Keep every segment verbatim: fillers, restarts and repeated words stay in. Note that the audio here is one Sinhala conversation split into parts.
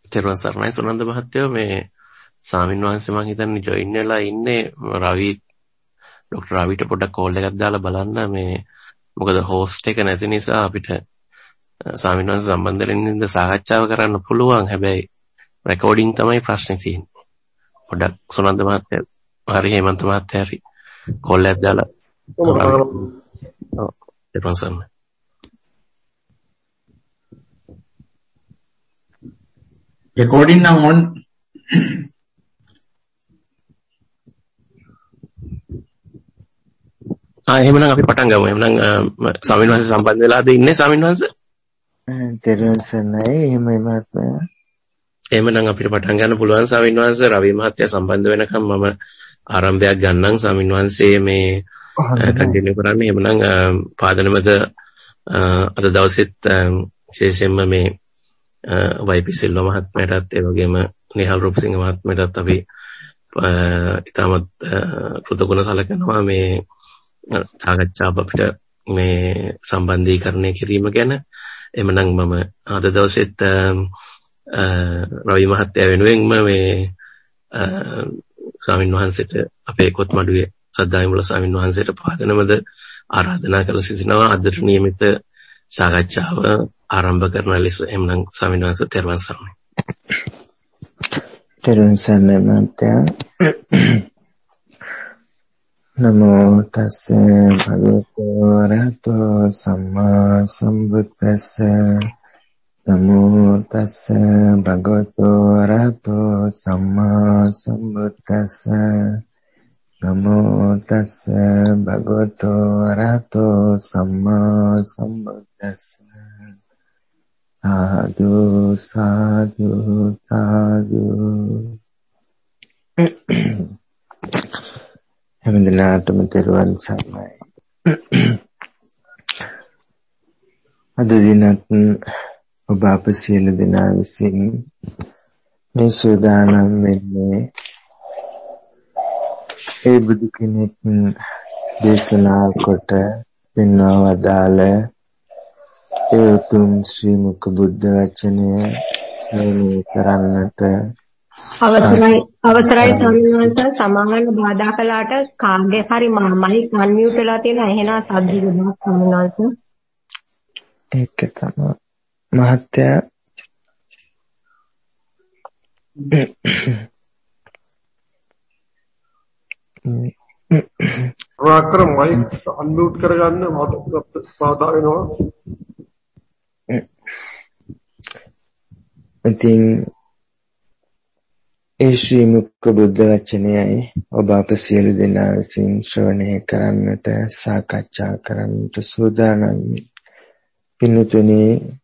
චරණ සර්ණයි සුනන්ද මහත්තයෝ මේ ස්වාමීන් වහන්සේ මම හිතන්නේ ජොයින් වෙලා ඉන්නේ රවි ડોક્ટર රවිට පොඩ්ඩක් කෝල් එකක් දාලා බලන්න මේ මොකද හෝස්ට් එක නැති නිසා අපිට ස්වාමීන් වහන්සේ සම්බන්ධ වෙන්න සාකච්ඡාව කරන්න පුළුවන් හැබැයි රෙකෝඩින් තමයි ප්‍රශ්නේ තියෙන්නේ පොඩ්ඩක් සුනන්ද මහත්තයා හරි හේමන්ත මහත්තයා හරි කෝල් එකක් දාලා ඔව් චරණ සර්ණයි recording now on ආ එහෙමනම් අපි පටන් ගමු. එහෙමනම් ස්වාමීන් වහන්සේ සම්බන්ධ වෙලාද ඉන්නේ ස්වාමීන් වහන්සේ? තෙරුවන් සරණයි. එහෙමයි මහත්මයා. එහෙමනම් අපිට පටන් ගන්න පුළුවන් ස්වාමීන් වහන්සේ රවි මහත්තයා සම්බන්ධ වෙනකම් මම ආරම්භයක් ගන්නම් ස්වාමීන් වහන්සේ මේ කන්ටිනියු කරන්න. එහෙමනම් පාදනමද අද දවසෙත් විශේෂයෙන්ම මේ වයිපී සිල්වා මහත්මයාටත් ඒ වගේම නිහල් රූපසිංහ මහත්මයාටත් අපි ඉතාමත් කෘතඥ සැලකනවා මේ සාකච්ඡාව අපිට මේ සම්බන්ධීකරණය කිරීම ගැන. එhmenan මම අද දවසෙත් රවි මහත්තයා වෙනුවෙන්ම මේ ස්වාමීන් වහන්සේට අපේ කොත්මඩුවේ සද්ධායමුල ස්වාමීන් වහන්සේට පාදනමද ආරාධනා කළ සිටිනවා අදට නියමිත සාකච්ඡාව ආරම්භ කරන ලෙස. එhmenan ස්වාමීන් වහන්සේ තෙරුවන් සරණයි. තෙරුවන් සරණයි මහත්තයා. නමෝ තස්ස භගවතු වරහතෝ සම්මා සම්බුද්දස්ස නමෝ තස්ස භගවතු වරහතෝ සම්මා සම්බුද්දස්ස නමෝ තස්ස භගවතු වරහතෝ සම්මා සම්බුද්දස්ස සාදු සාදු සාදු. හැමදෙනාටම තෙරුවන් සරණයි. අද දිනත් ඔබ අප සියලු දෙනා විසින් මේ සූදානම් වෙන්නේ ඒ බුදු කෙනෙක් දේශනා කොට පෙන්වා වදාළ ඒ උතුම් ශ්‍රී මුක බුද්ධ වචනය මෙහෙය කරන්නට අවසරයි අවසරයි ස්වාමීන් වහන්සේ සමාන බාධා කළාට කාගේ හරි මයික් අන්මියුට් වෙලා තියෙනවා එහෙනම් සද්ද ගොඩක් ස්වාමීන් වහන්සේ ඒක තමයි මහත්තයා රාත්‍ර මයික් අන්මියුට් කරගන්න බාධා වෙනවා. ඉතින් ඒ ශ්‍රී මුක බුද්ධ වචනයයි ඔබ අප සියලු දෙනා විසින් ශ්‍රවණය කරන්නට සාකච්ඡා කරන්නට සූදානම්. පින්තුනි,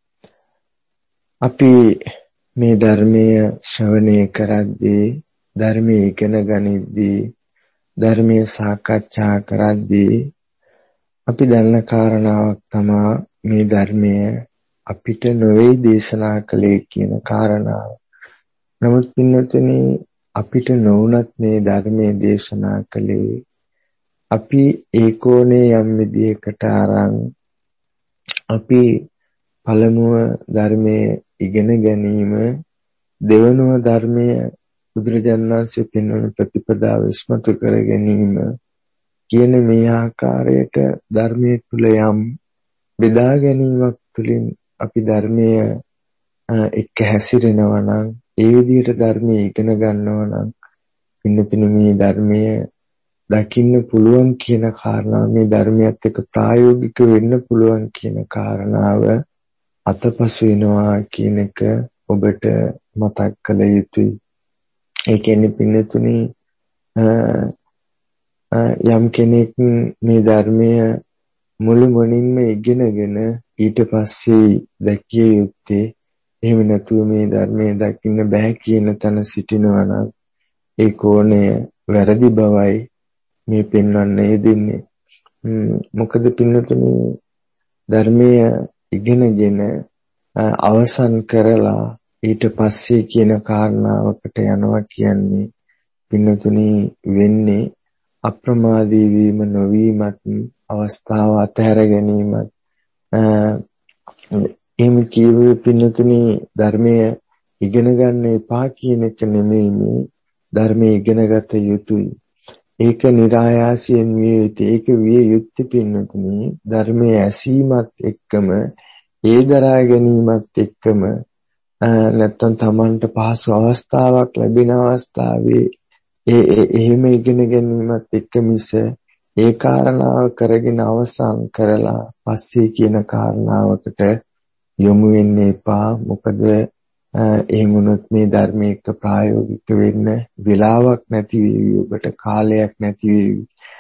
අපි මේ ධර්මය ශ්‍රවණය කරද්දී ධර්මයේ ඉගෙන ගනිද්දී ධර්මයේ සාකච්ඡා කරද්දී අපි දන්න කාරණාවක් තමයි මේ ධර්මය අපිට නොවේ දේශනා කළේ කියන කාරණාව. නමුත් පින්වතුනි, අපිට නොවුනත් මේ ධර්මයේ දේශනා කළේ අපි ඒකෝනේ යම් විදියකට අරන් අපි පළමුව ධර්මයේ ඉගෙන ගැනීම, දෙවනුව ධර්මයේ බුදුරජාණන් වහන්සේ පෙන්වන ප්‍රතිපදාව ඉස්මතු කර ගැනීම කියන මේ ආකාරයට ධර්මයේ තුල යම් බෙදා ගැනීමක් තුළින් අපි ධර්මයේ එක්ක හැසිරෙනවා නම්, ඒ විදිහට ධර්මයේ ඉගෙන ගන්නවා නම් පින්නපින මේ ධර්මයේ දකින්න පුළුවන් කියන කාරණාව, මේ ධර්මයත් එක්ක ප්‍රායෝගික වෙන්න පුළුවන් කියන කාරණාව අතපසු වෙනවා කියන එක ඔබට මතක් කළ යුතුයි. ඒ කියන්නේ පින්නතුනි, යම් කෙනෙක් මේ ධර්මය මුළුමනින්ම ඉගෙනගෙන ඊට පස්සේ දැකිය යුත්තේ, එහෙම නැතුව මේ ධර්මයේ දකින්න බෑ කියන තැන සිටිනවා නම් ඒ කෝණය වැරදි බවයි මේ පෙන්වන්නේ දෙන්නේ. මොකද පින්නතුනි, ධර්මයේ ඉගෙනගෙන අවසන් කරලා ඊට පස්සේ කියන කාරණාවකට යනවා කියන්නේ පින්නතුනි වෙන්නේ අප්‍රමාදී වීම නොවීමත්, අවස්ථාව අතහැර ගැනීමත්. එහෙම කියුවේ පින්නතුනි, ධර්මයේ ඉගෙන ගන්න එපා කියන එක නෙමෙයි මේ ධර්මයේ ඉගෙනගත යුතුයි. ඒක નિરાයාසයෙන් විය යුතුයි. ඒක විය යුත්තේ පින්නතුනි ධර්මයේ ඇසීමත් එක්කම ඒ දරා ගැනීමත් එක්කම නැත්තම් Tamanට පහසු අවස්ථාවක් ලැබෙන අවස්ථාවේ ඒ එහෙම ඉගෙන ගැනීමත් එක්ක මිස ඒ කාරණාව කරගෙන අවසන් කරලා පස්සේ කියන කාරණාවකට යොමු වෙන්න එපා. මොකද එහෙම වුණොත් මේ ධර්මයේ එක්ක ප්‍රායෝගික වෙන්න වෙලාවක් නැති වෙවි. ඔබට කාලයක් නැති වෙවි.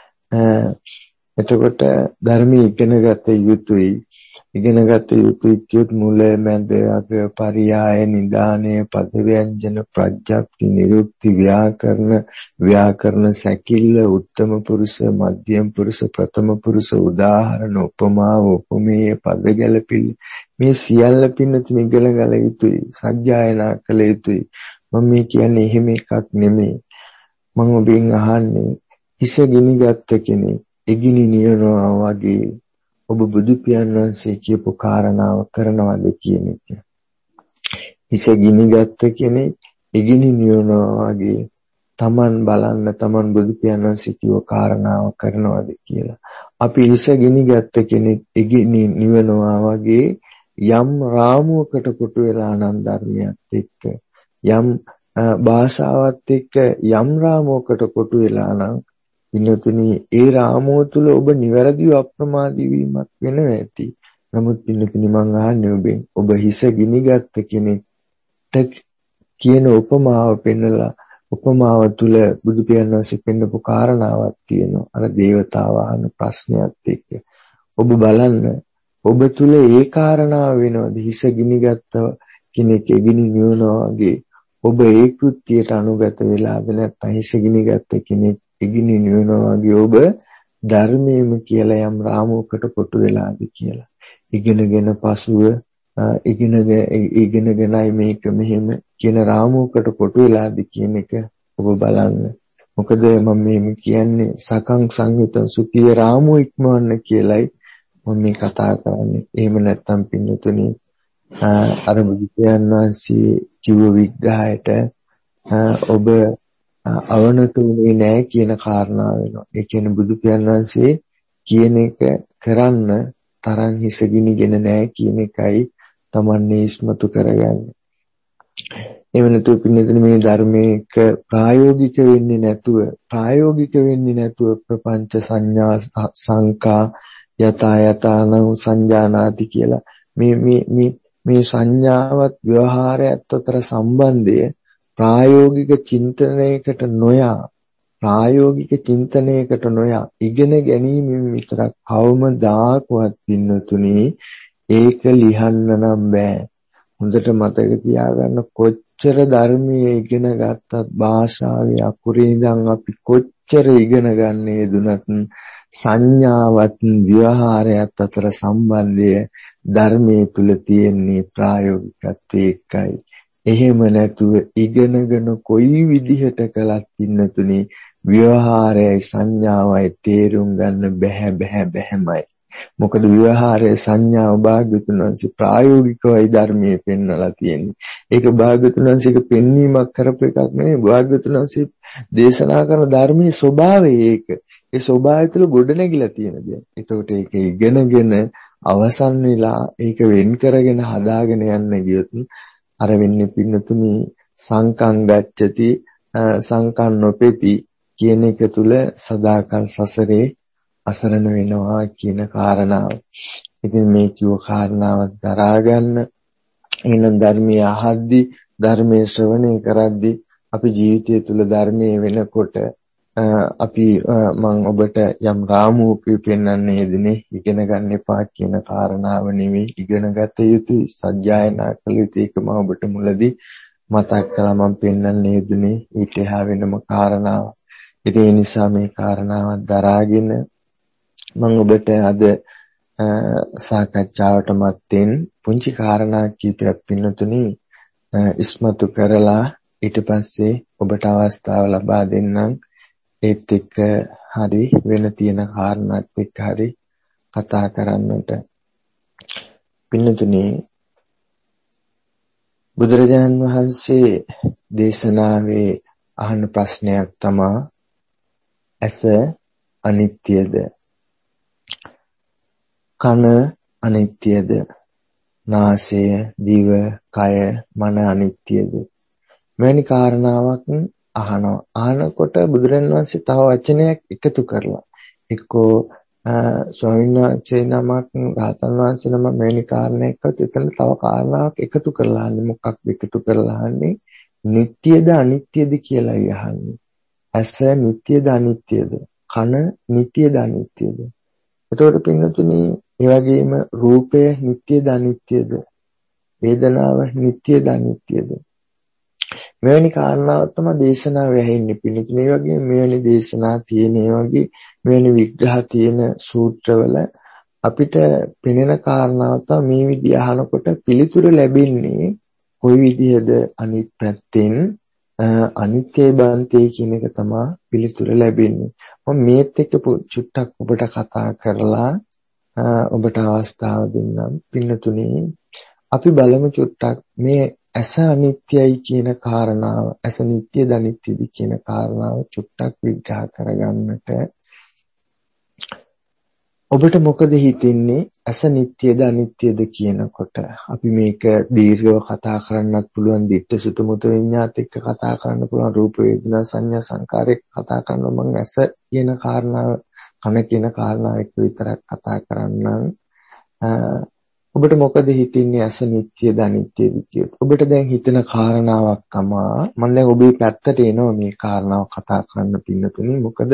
එතකොට ධර්මයේ ඉගෙනගත යුතුයි. ඉගෙනගත යුතුයි කියොත් මුල මැද අග පරියාය නිදානය පද ව්‍යංජන ප්‍රඥප්ති නිරුක්ති ව්‍යාකරණ ව්‍යාකරණ සැකිල්ල උත්තම පුරුෂ මධ්‍යම පුරුෂ ප්‍රථම පුරුෂ උදාහරණ උපමාව උපමේය පද ගැලපිලි මේ සියල්ල පින්නතුන් ඉගෙන ගල යුතුයි. සත්‍යයනා කළ යුතුයි. මම මේ කියන්නේ එහෙම එකක් නෙමෙයි. මම ඔබෙන් අහන්නේ හිස ගිනිගත්ත කෙනෙක් එගිනි නියනවා වගේ ඔබ බුදු පියාණන් වහන්සේ කියපු කාරණාව කරනවද කියන එක. හිස ගිනිගත්ත කෙනෙක් එගිනි නියනවා වගේ Taman බලන්න Taman බුදු පියාණන් වහන්සේ කියව කාරණාව කරනවද කියලා. අපි හිස ගිනිගත්ත කෙනෙක් එගිනි නිවනවා වගේ යම් රාමුවකට කොටු වෙලා නම් ධර්මයක් එක්ක යම් භාෂාවත් එක්ක යම් රාමුවකට කොටු වෙලා නම් පින්නතුනි ඒ රාමුව තුල ඔබ නිවැරදිව අප්‍රමාදී වීමක් වෙනවා ඇති. නමුත් පින්නතුනි මං අහන්නේ ඔබෙන් ඔබ හිස ගිනිගත්ත කෙනෙක්ට කියන උපමාව පෙන්නලා උපමාව තුල බුදු පියාණන් වහන්සේ පෙන්නපු කාරණාවක් තියෙනවා. අර දේවතාව අහන ප්‍රශ්නයත් එක්ක ඔබ බලන්න ඔබ තුල ඒ කාරණාව වෙනවද? හිස ගිනිගත්ත කෙනෙක් එගිනි නිවනවා වගේ ඔබ ඒ කෘත්‍යයට අනුගත වෙලාද නැත්නම් හිස ගිනිගත්ත කෙනෙක් ඉගිනි නිවනවා වගේ ඔබ ධර්මයේම කියලා යම් රාමුවකට කොටු වෙලාද කියලා. ඉගෙනගෙන පසුව ඉගෙනගෙන ඉගෙනගෙනයි මේක මෙහෙම කියන රාමුවකට කොටු වෙලාද කියන එක ඔබ බලන්න. මොකද මම මේ කියන්නේ සකං සංයුත සුඛී රාමුව ඉක්මවන්න කියලයි මම මේ කතා කරන්නේ. එහෙම නැත්නම් පින්නතුනි අර බුදු පියාණන් වහන්සේ කිව්ව විග්‍රහයට ඔබ අවනතුනේ නැහැ කියන කාරණාව වෙනවා. ඒ කියන්නේ බුදු පියාණන් වහන්සේ කියන එක කරන්න තරම් හිස ගිනිගෙන නැහැ කියන එකයි තමන්නේ ඉස්මතු කරගන්නේ. එහෙම නැතුව පින්නතුනේ මේ ධර්මයක ප්‍රායෝගික වෙන්නේ නැතුව ප්‍රායෝගික වෙන්නේ නැතුව ප්‍රපංච සංඥා සංකා යතා යතාන සංජානාති කියලා මේ මේ මේ මේ සංඥාවත් ව්‍යවහාරයත් අතර සම්බන්ධය ප්‍රායෝගික චින්තනයකට නොයා ප්‍රායෝගික චින්තනයකට නොයා ඉගෙන ගැනීමෙන් විතරක් කවමදාකවත් පින්නතුනි ඒක ලියන්න නම් බෑ. හොඳට මතක තියාගන්න කොච්චර ධර්මයේ ඉගෙන ගත්තත් භාෂාවේ අකුරේ ඉඳන් අපි කොච්චර ඉගෙන ගන්නේ දුනත් සංඥාවත් ව්‍යවහාරයත් අතර සම්බන්ධය ධර්මයේ තුල තියෙන්නේ ප්‍රායෝගිකත්වයේ එකයි. එහෙම නැතුව ඉගෙනගෙන කොයි විදිහට කළත් පින්නතුනි ව්‍යවහාරයයි සංඥාවයි තේරුම් ගන්න බැහැ බැහැ බැහැමයි. මොකද ව්‍යවහාරයේ සංඥාව භාග්‍යවතුන් වහන්සේ ප්‍රායෝගිකවයි ධර්මයේ පෙන්වලා තියෙන්නේ. ඒක භාග්‍යවතුන් වහන්සේක පෙන්වීමක් කරපු එකක් නෙවෙයි. භාග්‍යවතුන් වහන්සේ දේශනා කරන ධර්මයේ ස්වභාවය ඒක. ඒ ස්වභාවය තුළ ගොඩනැගිලා තියෙන දෙයක්. ඒකට ඒක ඉගෙනගෙන අවසන් වෙලා ඒක වෙන් කරගෙන හදාගෙන යන්න ගියොත් අර වෙන්නේ පින්නතුනි සංකං ගච්ඡති සංකං නොපෙති කියන එක තුල සදාකල් සසරේ අසරණ වෙනවා කියන කාරණාව. ඉතින් මේ කිව්ව කාරණාව දරා ගන්න එහෙනම් ධර්මයේ අහද්දි ධර්මයේ ශ්‍රවණය කරද්දි අපි ජීවිතය තුල ධර්මයේ වෙනකොට අපි මම ඔබට යම් රාමුවක පෙන්වන්නේ යෙදුනේ ඉගෙන ගන්න එපා කියන කාරණාව නෙවෙයි ඉගෙනගත යුතුයි සත්‍යයනා කළ යුතුයි. ඒක මම ඔබට මුලදී මතක් කළා. මම පෙන්වන්නේ යෙදුනේ ඊට එහා වෙනම කාරණාවක්. ඉතින් ඒ නිසා මේ කාරණාවත් දරාගෙන මම ඔබට අද සාකච්ඡාවට මත්තෙන් පුංචි කාරණා කීපයක් පින්නතුනි ඉස්මතු කරලා ඊට පස්සේ ඔබට අවස්ථාව ලබා දෙන්නම් ඒත් එක්ක හරි වෙන තියෙන කාරණාත් එක්ක හරි කතා කරන්නට. පින්නතුනි බුදුරජාණන් වහන්සේ දේශනාවේ අහන ප්‍රශ්නයක් තමයි ඇස අනිත්‍යද? කන අනිත්‍යද? නාසය, දිව, කය, මන අනිත්‍යද? මෙවැනි කාරණාවක් අහනවා. අහනකොට බුදුරජාණන් වහන්සේ තව වචනයක් එකතු කරලා එක්කෝ ස්වාමීන් වහන්සේ නමක් රහතන් වහන්සේ නමක් මෙවැනි කාරණයක්වත් එතන තව කාරණාවක් එකතු කරලා අහන්නේ. මොකක්ද එකතු කරලා අහන්නේ? නිට්ටයද අනිත්‍යද කියලා අහන්නේ. ඇස නිට්ටයද අනිත්‍යද? කන නිට්ටයද අනිත්‍යද? එතකොට පින්නතුනි ඒ වගේම රූපය නිට්ටයද අනිත්‍යද? වේදනාව නිට්ටයද අනිත්‍යද? මෙවැනි කාරණාවක් තමයි දේශනාවේ ඇහෙන්නේ පිළිතුරු. මේ වගේ මෙවැනි දේශනා තියෙන, ඒ වගේ මෙවැනි විග්‍රහ තියෙන සූත්‍රවල අපිට පෙනෙන කාරණාව තමයි මේ විදිහ අහනකොට පිළිතුරු ලැබෙන්නේ කොයි විදිහද? අනිත් පැත්තෙන් අනිත්‍ය බන්තේ කියන එක තමයි පිළිතුරු ලැබෙන්නේ. මම මේත් එක්ක චුට්ටක් ඔබට කතා කරලා ඔබට අවස්ථාව දෙන්නම්. පින්නතුනි අපි බලමු චුට්ටක් මේ ඇස අනිත්‍යයි කියන කාරණාව, ඇස නිට්ටයද අනිත්‍යද කියන කාරණාව චුට්ටක් විග්‍රහ කරගන්නට ඔබට මොකද හිතෙන්නේ? ඇස නිට්ටයද අනිත්‍යද කියනකොට අපි මේක දීර්ඝව කතා කරන්නත් පුළුවන්, දිට්ඨ සුත මුත විඤ්ඤාත එක්ක කතා කරන්න පුළුවන්, රූප වේදනා සංඥා සංකාර එක්ක කතා කරනවා. මම ඇස කියන කාරණාව, කන කියන කාරණාව එක්ක විතරක් කතා කරන්නම්. ඔබට මොකද හිතෙන්නේ ඇස නිට්ටයද අනිත්‍යද කියලා? ඔබට දැන් හිතෙන කාරණාවක් තමයි, මම දැන් ඔබේ පැත්තට එනවා මේ කාරණාව කතා කරන්න පින්නතුනි. මොකද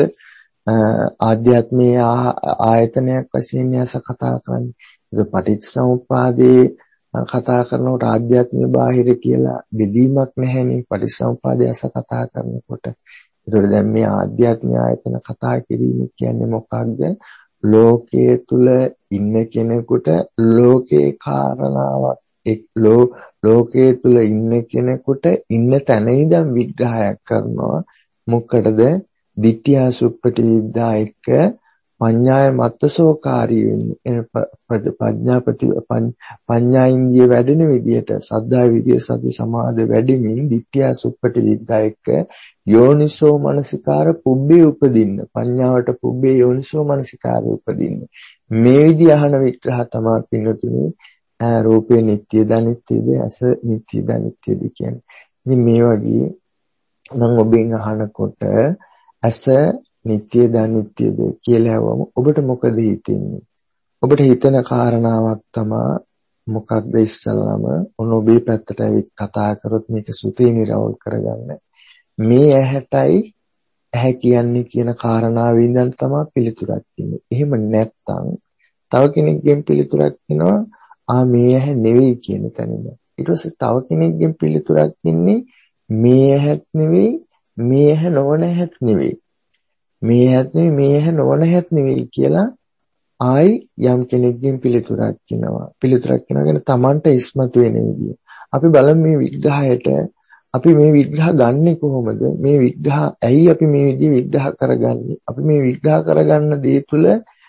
ආධ්‍යාත්මීය ආයතනයක් වශයෙන් ඇස කතා කරන්නේ. ඒක පටිච්චසමුප්පාදේ කතා කරනකොට ආධ්‍යාත්මීය බාහිර කියලා බෙදීමක් නැහැනේ පටිච්චසමුප්පාදේ ඇස කතා කරනකොට. ඒතකොට දැන් මේ ආධ්‍යාත්මීය ආයතන කතා කිරීම කියන්නේ මොකක්ද? ලෝකයේ තුල ඉන්න කෙනෙකුට ලෝකේ කාරණාවක් එක් ලෝකයේ තුල ඉන්න කෙනෙකුට ඉන්න තැන ඉඳන් විග්‍රහයක් කරනවා. මොකටද? ditthya suppati විද්‍යා එක්ක පඤ්ඤාය මත්තසෝකාරී වෙන්නේ. ප්‍රඥාපති පඤ්ඤා ඉන්දිය වැඩෙන විදියට සද්ධා විදිය සති සමාධි වැඩිමින් ditthya suppati විද්‍යා එක්ක යෝනිසෝ මනසිකාර පුබ්බේ උපදින්න. පඤ්ඤාවට පුබ්බේ යෝනිසෝ මනසිකාරය උපදින්න. මේ විදිහ අහන විග්‍රහ තමයි පින්නතුනි රූපේ නිට්ටයද අනිත්‍යද, ඇස නිට්ටයද අනිත්‍යද කියන්නේ. ඉතින් මේ වගේ මම ඔබෙන් අහනකොට ඇස නිට්ටයද අනිත්‍යද කියලා අහුවම ඔබට මොකද හිතෙන්නේ? ඔබට හිතෙන කාරණාවක් තමයි මොකක්ද? ඉස්සල්ලාම ඔන්න ඔබේ පැත්තට ඇවිත් කතා කරොත් මේක සුතේ නිරවුල් කරගන්න. මේ ඇහැටයි ඇහැ කියන්නේ කියන කාරණාවෙන් ඉඳන් තමයි පිළිතුරක් දෙන්නේ. එහෙම නැත්නම් තව කෙනෙක්ගෙන් පිළිතුරක් දෙනවා ආ මේ ඇහැ නෙවෙයි කියන තැනින්ද. ඊට පස්සේ තව කෙනෙක්ගෙන් පිළිතුරක් දෙන්නේ මේ ඇහත් නෙවෙයි, මේ ඇහැ නොවන ඇහත් නෙවෙයි. මේ ඇහත් නෙවෙයි, මේ ඇහැ නොවන ඇහත් නෙවෙයි කියලා ආයි යම් කෙනෙක්ගෙන් පිළිතුරක් දෙනවා. පිළිතුරක් දෙනගෙන Tamanට ඉස්මතු වෙන විදිය. අපි බලමු මේ විග්‍රහයට අපි මේ විග්‍රහ ගන්නෙ කොහොමද? මේ විග්‍රහ ඇයි අපි මේ විදිහ විග්‍රහ කරගන්නේ? අපි මේ විග්‍රහ කරගන්න දේ තුල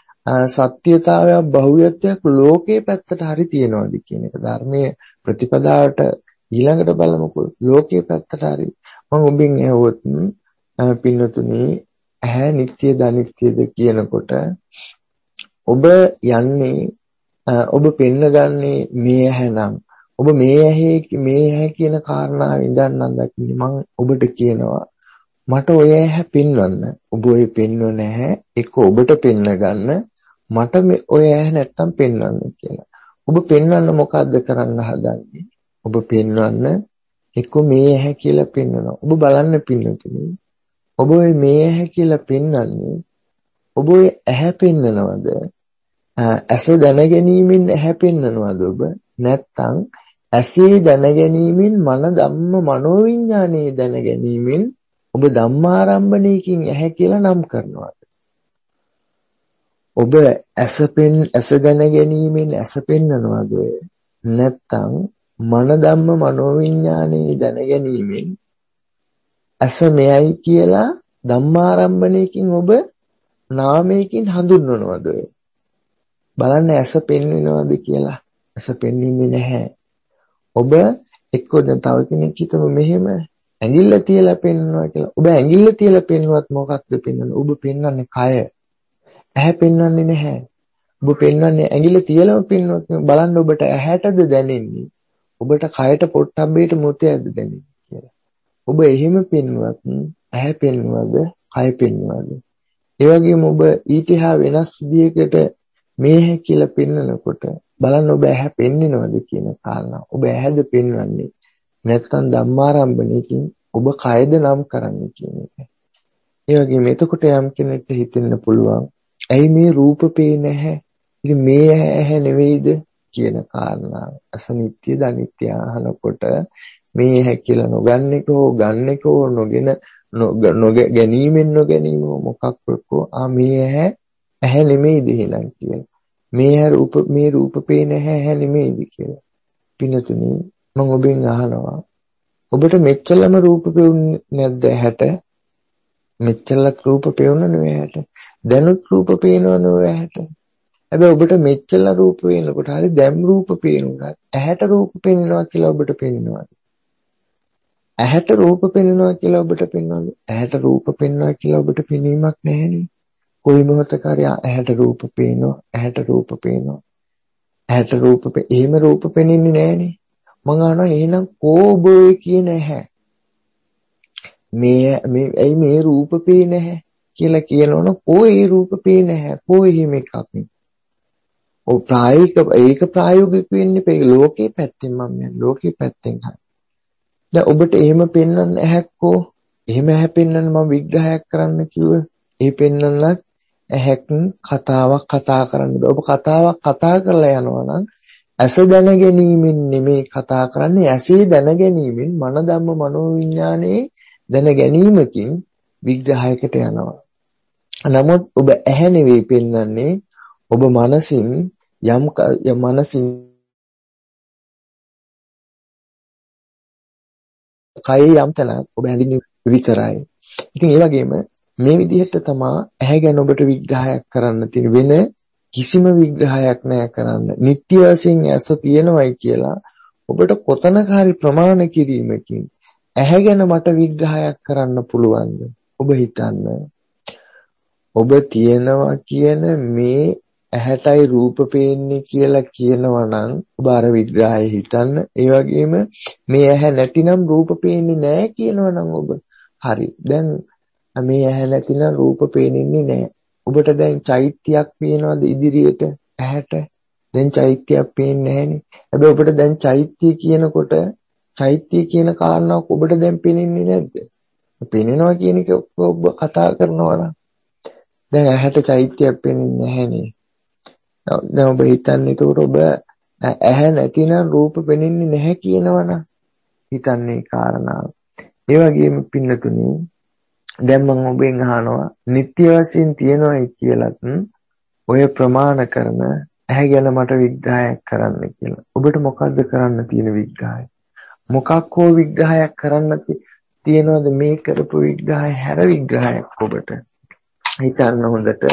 සත්‍යතාවයක් බහුවත්වයක් ලෝකේ පැත්තට හරි තියනවාද කියන එක. ධර්මයේ ප්‍රතිපදාවට ඊළඟට බලමුකෝ. ලෝකේ පැත්තට හරි මම ඔබෙන් ඇහුවොත් පින්නතුනි ඇහැ නිට්ටයද අනිත්‍යද කියනකොට ඔබ යන්නේ ඔබ පෙන්නගන්නේ මේ ඇහැ නම් ඔබ මේ ඇහි මේ ඇහැ කියන කාරණාව ඉඳන්නම් දකින්නේ. මම ඔබට කියනවා මට ඔය ඇහැ පෙන්වන්න. ඔබ ඔය පෙන්වන ඇහැ එක්ක ඔබට පෙන්න ගන්න, මට මේ ඔය ඇහැ නැත්තම් පෙන්වන්න කියලා. ඔබ පෙන්වන්න මොකද්ද කරන්න හදන්නේ? ඔබ පෙන්වන්න එක්ක මේ ඇහැ කියලා පෙන්වනවා. ඔබ බලන්න පින්නතුනි. ඔබ ඔය මේ ඇහැ කියලා පෙන්වන්නේ ඔබ ඔය ඇහැ පෙන්නනවද? ඇස දැනගැනීමෙන් ඇහැ පෙන්නනවද ඔබ? නැත්තම් ඇසේ දැනගැනීමෙන් මන ධම්ම මනෝවිඤ්ඤාණයේ දැනගැනීමෙන් ඔබ ධම්මාරම්භණයකින් ඇහැ කියලා නම් කරනවද? ඔබ ඇස පෙන් ඇස දැනගැනීමෙන් ඇස පෙන්නනවද? නැත්තම් මන ධම්ම මනෝවිඤ්ඤාණයේ දැනගැනීමෙන් ඇස මෙයයි කියලා ධම්මාරම්භණයකින් ඔබ නාමයකින් හඳුන්වනවද? බලන්න ඇස පෙන්වෙනවද කියලා. ඇස පෙන්වෙන්නේ නැහැ. ඔබ එක්කෝ දැන් තව කෙනෙක් හිතමු මෙහෙම ඇඟිල්ල තියලා පෙන්වනවා කියලා. ඔබ ඇඟිල්ල තියලා පෙන්වුවත් මොකක්ද පෙන්වන්නේ? ඔබ පෙන්වන්නේ කය. ඇහැ පෙන්වන්නේ නැහැ. ඔබ පෙන්වන්නේ ඇඟිල්ල තියලාම පෙන්වුවත් බලන්න ඔබට ඇහැටද දැනෙන්නේ? ඔබට කයට පොට්ටබ්බේට මොතයක්ද දැනෙන්නේ කියලා. ඔබ එහෙම පෙන්වුවත් ඇහැ පෙන්වවද, කය පෙන්වවද? ඒ වගේම ඔබ ඊටහා වෙනස් විදියකට මේ කියලා පෙන්වනකොට බලන්න ඔබ ඇහැ පෙන්වනවද කියන කාරණා. ඔබ ඇහැද පෙන්වන්නේ? නැත්නම් ධම්මාරම්භණයකින් ඔබ කයද නම් කරන්නේ කියන එක. ඒ වගේම එතකොට යම් කෙනෙක්ට හිතෙන්න පුළුවන් ඇයි මේ රූප පේන්නේ නැහැ? ඉතින් මේ ඇහැ නෙවෙයිද කියන කාරණාව. අසනිත්‍යද අනිත්‍ය අහනකොට මේ ඇහැ කියලා නොගන්නේක හෝ ගන්නේක හෝ නොගෙන නොගැනීමෙන් නොගැනීම මොකක් වෙකෝ ආ මේ ඇහැ ඇහැ නෙමෙයිද එහෙනම් කියලා. මේ රූප මේ රූප පේන ඇහැ ඇහැ නෙමෙයිද කියලා. පිනතුනි මම ඔබෙන් අහනවා ඔබට මෙච්චරම රූප පෙවුනේ නැද්ද ඇහැට? මෙච්චරක් රූප පෙවුන නෙවෙයි ඇහැට. දැනුත් රූප පේනව නෙවෙයි ඇහැට. හැබැයි ඔබට මෙච්චර රූප පේනකොට හරි දැම් රූප පේනවා. ඇහැට රූප පේනවා කියලා ඔබට පේනවද? ඇහැට රූප පේනවා කියලා ඔබට පේනවද? ඇහැට රූප පේනවා කියලා ඔබට පෙනීමක් නැහැනේ. කොයි මොහොතක හරි ඇහැට රූප පේනවා, ඇහැට රූප පේනවා. ඇහැට රූප පේ එහෙම රූප පෙනෙන්නේ නැහැනේ. මං අහනවා එහෙනම් කෝබ කියන ඇහැ මේ මේ ඇයි මේ රූප පේන්නේ නැහැ කියලා කියනවනම් කොයි රූප පේන්නේ නැහැ කොයි හිම එකක් නේ. ඔව් ප්‍රායෝගික ඒක ප්‍රායෝගික වෙන්නේ මේ ලෝකේ පැත්තෙන් මම කියන්නේ ලෝකේ පැත්තෙන් හරි. දැන් ඔබට එහෙම පෙන්වන්න ඇහැක්කෝ එහෙම ඇහැ පෙන්වන්න මම විග්‍රහයක් කරන්න කිව්ව. ඒ පෙන්වන්නත් ඇහැක් කතාවක් කතා කරන්න බෑ. ඔබ කතාවක් කතා කරලා යනවා නම් ඇස දැන ගැනීමෙන් නෙමෙයි කතා කරන්නේ ඇසේ දැන ගැනීමෙන් මන ධම්ම මනෝවිඤ්ඤාණයේ දැන ගැනීමකින් විග්‍රහයකට යනවා. නමුත් ඔබ ඇහැ නෙවෙයි පෙන්වන්නේ ඔබ මනසින් යම් මනසින් කයේ යම් තැනක් ඔබ හැඳින්වීම විතරයි. ඉතින් ඒ වගේම මේ විදිහට තමයි ඇහැ ගැන ඔබට විග්‍රහයක් කරන්න තියෙන වෙන කිසිම විග්‍රහයක් නැහැ කරන්න. නිත්‍ය වශයෙන් ඇස තියෙනවයි කියලා ඔබට කොතනක හරි ප්‍රමාණ කිරීමකින් ඇහැ ගැන මට විග්‍රහයක් කරන්න පුළුවන්ද? ඔබ හිතන්න. ඔබ තියනවා කියන මේ ඇහැටයි රූප පේන්නේ කියලා කියනවා නම් ඔබ අර විග්‍රහය හිතන්න. ඒ වගේම මේ ඇහැ නැතිනම් රූප පේන්නේ නැහැ කියනවා නම් ඔබ හරි. දැන් මේ ඇහැ නැතිනම් රූප පේන්නේ නැහැ. ඔබට දැන් චෛත්‍යයක් පේනවද ඉදිරියට ඇහැට? දැන් චෛත්‍යයක් පේන්නේ නැහැනේ. හැබැයි ඔබට දැන් චෛත්‍ය කියනකොට චෛත්‍ය කියන කාරණාවක් ඔබට දැන් පේන්නේ නැද්ද? පේනවා කියන එක ඔබ කතා කරනවා නම් දැන් ඇහැට චෛත්‍යයක් පේන්නේ නැහැනේ. දැන් ඔබ හිතන්නේ ඒකට ඔබ ඇහැ නැතිනම් රූප පේන්නේ නැහැ කියනවනම් හිතන්නේ කාරණාව. ඒ වගේම පින්නතුනි දැන් මම ඔබෙන් අහනවා නිත්‍ය වශයෙන් තියනවායි කියලාත් ඔය ප්‍රමාණ කරන ඇහැ ගැන මට විග්‍රහයක් කරන්න කියලා. ඔබට මොකද්ද කරන්න තියෙන විග්‍රහය? මොකක් හෝ විග්‍රහයක් කරන්න තියෙනවද? මේ කරපු විග්‍රහය හැර විග්‍රහයක් ඔබට හිතන්න හොඳට.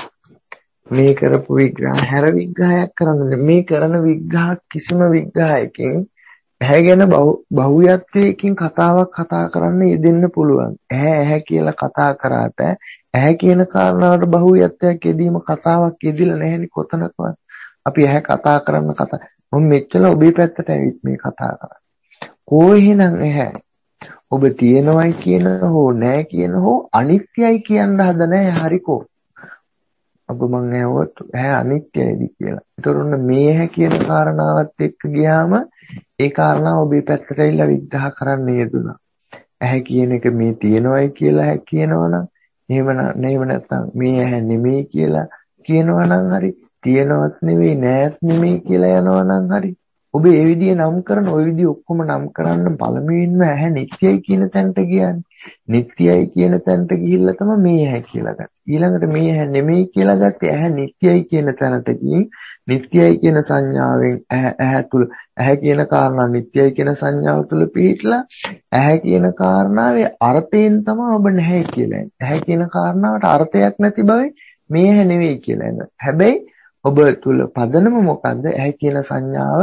මේ කරපු විග්‍රහය හැර විග්‍රහයක් කරන්න මේ කරන විග්‍රහ කිසිම විග්‍රහයකින් ඇහැ ගැන බහුයත්වයකින් කතාවක් කතා කරන්න යෙදෙන්න පුළුවන්. ඇහැ ඇහැ කියලා කතා කරාට ඇහැ කියන කාරණාවට බහුයත්වයක් යෙදීම කතාවක් යෙදිලා නැහෙනි කොතනකවත්. අපි ඇහැ කතා කරන්න කතා මම මෙච්චර ඔබේ පැත්තට ඇවිත් මේ කතා කරා. කොහේනම් ඇහැ ඔබ තියෙනවයි කියන හෝ නැහැ කියන හෝ අනිත්‍යයි කියන්න හදන ඇහැ හරිකෝ. ඔබ මං ඇහුවොත් ඇහැ අනිත්‍යයිද කියලා. ඒතරුණ මේ ඇහැ කියන කාරණාවත් එක්ක ගියාම ඒ කාරණාව ඔබේ පැත්තට ඇවිල්ලා විග්‍රහ කරන්න යෙදුණා. ඇහැ කියන එක මේ තියෙනවයි කියලා කියනවනම් එහෙම නේව නැත්නම් මේ ඇහැ නෙමෙයි කියලා කියනවනම් හරි තියෙනවත් නෙවෙයි නෑත් නෙමෙයි කියලා යනවනම් හරි ඔබ ඒ විදිය නම් කරන ওই විදිය ඔක්කොම නම් කරන්න පළමුවෙන්ම ඇහැ නිත්‍යයි කියන තැනට ගියානේ. නිත්‍යයි කියන තැනට ගිහිල්ලා තමයි මේ ඇහැ කියලා ගත්තේ. ඊළඟට මේ ඇහැ නෙමෙයි කියලා ගත්තේ ඇහැ නිත්‍යයි කියන තැනට ගිහින් නිත්‍යයි කියන සංඥාවෙන් ඇහැ තුල ඇහැ කියන කාරණා නිත්‍යයි කියන සංඥාව තුල පිහිටලා ඇහැ කියන කාරණාවේ අර්ථයෙන් තමයි ඔබ නැහැ කියලා. ඇහැ කියන කාරණාවට අර්ථයක් නැති බවයි මේ ඇහැ නෙවෙයි කියලා. හැබැයි ඔබ තුල පදනම මොකද්ද? ඇහැ කියන සංඥාව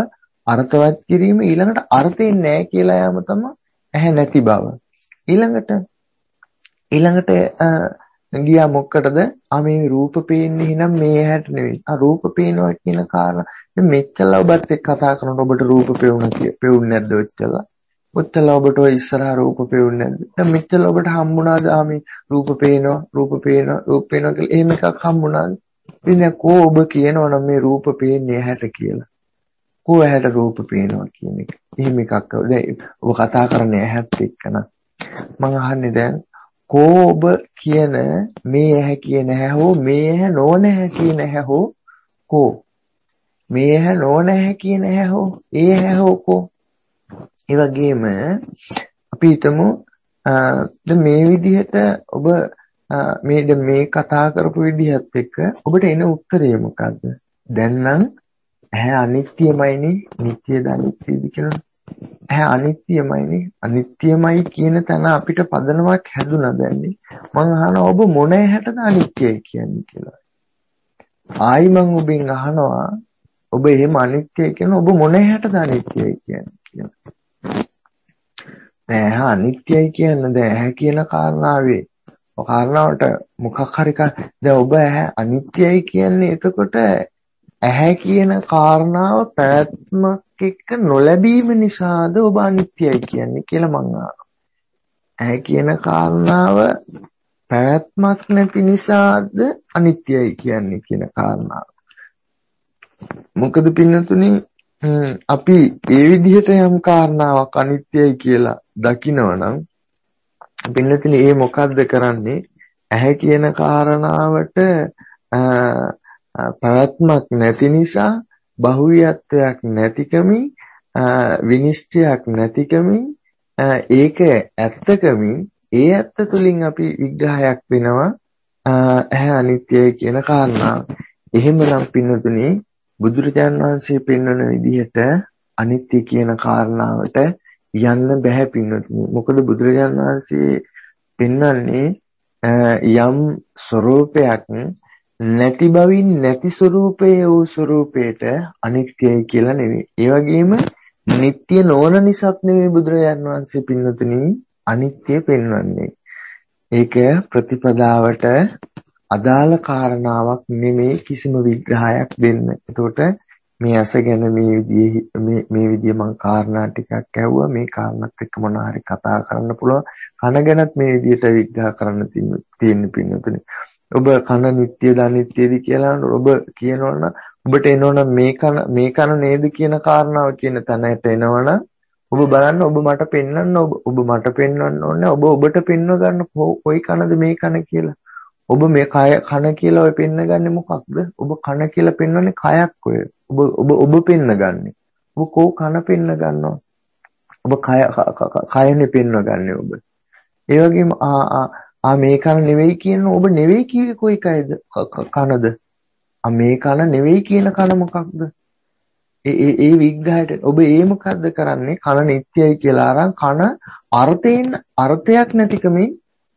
අර්ථවත් කිරීම ඊළඟට අර්ථේ නැහැ කියලා යම තමයි ඇහැ නැති බව. ඊළඟට ඊළඟට ගියා මොකටද? ආ මේ රූප පේන්නේ එහෙනම් මේ ඇහැට නෙවෙයි. ආ රූප පේනවා කියන කාරණා. දැන් මෙච්චර ඔබත් එක්ක කතා කරනකොට ඔබට රූප පේුණා කිය. පේුන්නේ නැද්ද ඔච්චර? ඔච්චර ඔබට ඔය ඉස්සරහා රූප පේුන්නේ නැද්ද? දැන් මෙච්චර ඔබට හම්බුණාද ආ මේ රූප පේනවා, රූප පේනවා, රූප පේනවා කියලා එහෙම එකක් හම්බුණාද? ඉතින් කො ඔබ කියනවනම් මේ රූප පේන්නේ ඇහැට කියලා. කො ඇහැට රූප පේනවා කියන එක. එහෙම එකක්. දැන් ඔබ කතා කරන්නේ ඇහැත් එක්ක න ะ. මම අහන්නේ දැන් කො ඔබ කියන මේ ඇහැ කියන ඇහැ හෝ මේ ඇහැ නොවන ඇහැ කියන ඇහැ හෝ කො මේ ඇහැ නොවන ඇහැ කියන ඇහැ හෝ ඒ ඇහැ හෝ කො ඒ වගේම අපි හිතමු දැන් මේ විදිහට ඔබ මේ දැන් මේ කතා කරපු විදිහත් එක්ක ඔබට එන උත්තරය මොකද්ද? දැන් නම් ඇහැ අනිත්‍යමයිනේ, නිට්ටයද අනිත්‍යද කියලා. ඇහැ අනිත්‍යමයිනේ, අනිත්‍යමයි කියන තැන අපිට පදනමක් හැදුනා දැන්නේ. මං අහනවා ඔබ මොන ඇහැටද අනිත්‍යයි කියන්නේ කියලා. ආයි මං ඔබෙන් අහනවා ඔබ එහෙම අනිත්‍යයි කියන ඔබ මොන ඇහැටද අනිත්‍යයි කියන්නේ කියලා. දැන් ඇහැ අනිත්‍යයි කියන්නේ දැන් ඇහැ කියන කාරණාවේ ඔය කාරණාවට මොකක් හරි දැන් ඔබ ඇහැ අනිත්‍යයි කියන්නේ එතකොට ඇහැ කියන කාරණාව පැවැත්මක් එක්ක නොලැබීම නිසාද ඔබ අනිත්‍යයි කියන්නේ කියලා මං අහනවා. ඇහැ කියන කාරණාව පැවැත්මක් නැති නිසාද අනිත්‍යයි කියන්නේ කියන කාරණාව. මොකද පින්නතුනි අපි ඒ විදිහට යම් කාරණාවක් අනිත්‍යයි කියලා දකිනවනම් පින්නතුනි ඒ මොකද්ද කරන්නේ? ඇහැ කියන කාරණාවට පැවැත්මක් නැති නිසා බහුවියත්වයක් නැතිකමින් විනිශ්චයක් නැතිකමින් ඒක ඇත්තකමින් ඒ ඇත්ත තුලින් අපි විග්‍රහයක් වෙනවා ඇහැ අනිත්‍යයි කියන කාරණාව. එහෙමනම් පින්නතුනි බුදුරජාණන් වහන්සේ පෙන්වන විදිහට අනිත්‍ය කියන කාරණාවට යන්න බෑ පින්නතුනි. මොකද බුදුරජාණන් වහන්සේ පෙන්වන්නේ යම් ස්වરૂපයක් නැති බවින් නැති ස්වરૂපයේ වූ ස්වરૂපයට අනිත්‍යයි කියලා නෙවෙයි. ඒ වගේම නিত্য නොවන නිසාත් නෙවෙයි බුදුරජාණන් වහන්සේ පින්නතුනි අනිත්‍ය පෙන්වන්නේ. ඒක ප්‍රතිපදාවට අදාළ කාරණාවක් නෙමෙයි කිසිම විග්‍රහයක් දෙන්න. එතකොට මේ ඇස ගැන මේ විදිහේ මේ මේ විදිහ මම කාරණා ටිකක් ඇහුවා. මේ කාරණාත් එක්ක මොනවා හරි කතා කරන්න පුළුවන්. කන ගැනත් මේ විදිහට විග්‍රහ කරන්න තියෙන පින්නතුනි. ඔබ කන නිට්ටියද අනිත්‍යද කියලා ඔබ කියනවනම් ඔබට එනවනම් මේ කන මේ කන නේද කියන කාරණාව කියන තැනට එනවනම් ඔබ බලන්න ඔබ මට පෙන්වන්න ඔබ ඔබ මට පෙන්වන්න ඕනේ ඔබ ඔබට පෙන්ව ගන්න කොයි කනද මේ කන කියලා. ඔබ මේ කය කන කියලා ඔය පෙන්නගන්නේ මොකක්ද? ඔබ කන කියලා පෙන්වන්නේ කයක් ඔය. ඔබ ඔබ ඔබ පෙන්නගන්නේ. ඔබ කෝ කන පෙන්න ගන්නවා. ඔබ කය කයනේ පෙන්වගන්නේ ඔබ. ඒ වගේම ආ ආ මේ කන නෙවෙයි කියන ඔබ නෙවෙයි කිව්වේ කොයි කයද කනද? ආ මේ කන නෙවෙයි කියන කන මොකක්ද? ඒ ඒ ඒ විග්‍රහයට ඔබ ඒ මොකද්ද කරන්නේ? කන නිට්ටයයි කියලා අරන් කන අර්ථයෙන් අර්ථයක් නැතිකමින්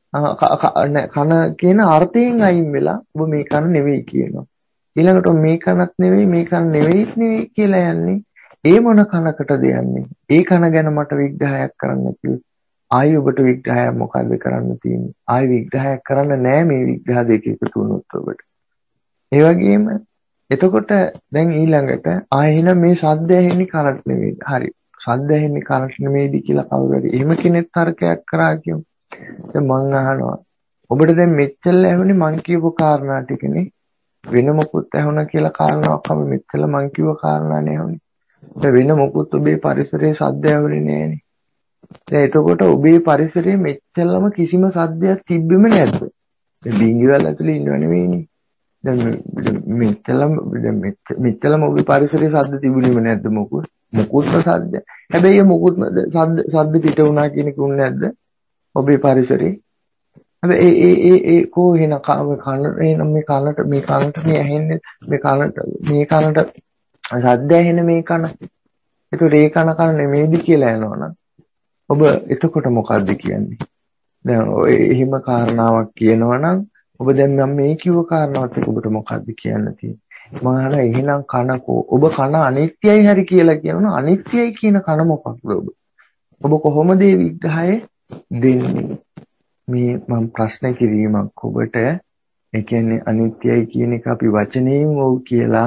කන කියන අර්ථයෙන් අයින් වෙලා ඔබ මේ කන නෙවෙයි කියනවා. ඊළඟට මේ කනත් නෙවෙයි මේ කන නෙවෙයිත් නෙවෙයි කියලා යන්නේ. ඒ මොන කනකටද යන්නේ? ඒ කන ගැන මට විග්‍රහයක් කරන්න කිව්වේ. ආයි ඔබට විග්‍රහයක් මොකද්ද කරන්න තියෙන්නේ? ආයි විග්‍රහයක් කරන්න නෑ මේ විග්‍රහ දෙක එකතු වුණොත් ඔබට. ඒ වගේම එතකොට දැන් ඊළඟට ආයෙ එහෙනම් මේ ශබ්ද ඇහෙන්නේ කනට නෙවෙයි. හරි. ශබ්ද ඇහෙන්නේ කනට නෙවෙයිද කියලා කවුරු හරි එහෙම කෙනෙක් තර්කයක් කරා කියමු. දැන් මං අහනවා ඔබට දැන් මෙච්චර ඇහුනේ මං කියපු කාරණා ටිකනේ. වෙන මොකුත් ඇහුණා කියලා කාරණාවක් අපි මෙච්චර මං කිව්ව කාරණානේ ඇහුනේ. දැන් වෙන මොකුත් ඔබේ පරිසරයේ ශබ්ද ඇහුනේ නෑනේ. දැන් එතකොට ඔබේ පරිසරයේ මෙච්චරම කිසිම ශබ්දයක් තිබෙන්නේ නැද්ද? දැන් බින්ගිවල ඇතුලේ ඉන්නව නෙවෙයිනේ. දැන් මෙච්චරම මෙච්චරම ඔබේ පරිසරයේ ශබ්ද තිබුණේම නැද්ද මොකුත්? මොකුත්ම ශබ්ද. හැබැයි මොකුත් ශබ්ද ශබ්ද පිට වුණා කියන එක උන්නේ නැද්ද? ඔබේ පරිසරේ. හැබැයි ඒ ඒ ඒ ඒ කෝ වෙන කන එන මේ කනට මේ කනට මේ ඇහෙන්නේ මේ කනට මේ කනට ශබ්ද ඇහෙන මේ කන. ඒතකොට ඒ කන කන නෙමෙයිද කියලා යනවනම් ඔබ එතකොට මොකද්ද කියන්නේ? දැන් ඔය එහෙම කාරණාවක් කියනවනම් ඔබ දැන් මම මේ කිව්ව කාරණාවත් එක්ක ඔබට මොකද්ද කියන්න තියෙන්නේ? මම අහනවා එහෙනම් කනකෝ ඔබ කන අනිත්‍යයි හරි කියලා කියනවා අනිත්‍යයි කියන කන මොකක්ද ඔබ? ඔබ කොහොමද මේ විග්‍රහය දෙන්නේ? මේ මම ප්‍රශ්න කිරීමක් ඔබට. ඒ කියන්නේ අනිත්‍යයි කියන එක අපි වචනයෙන් ඔව් කියලා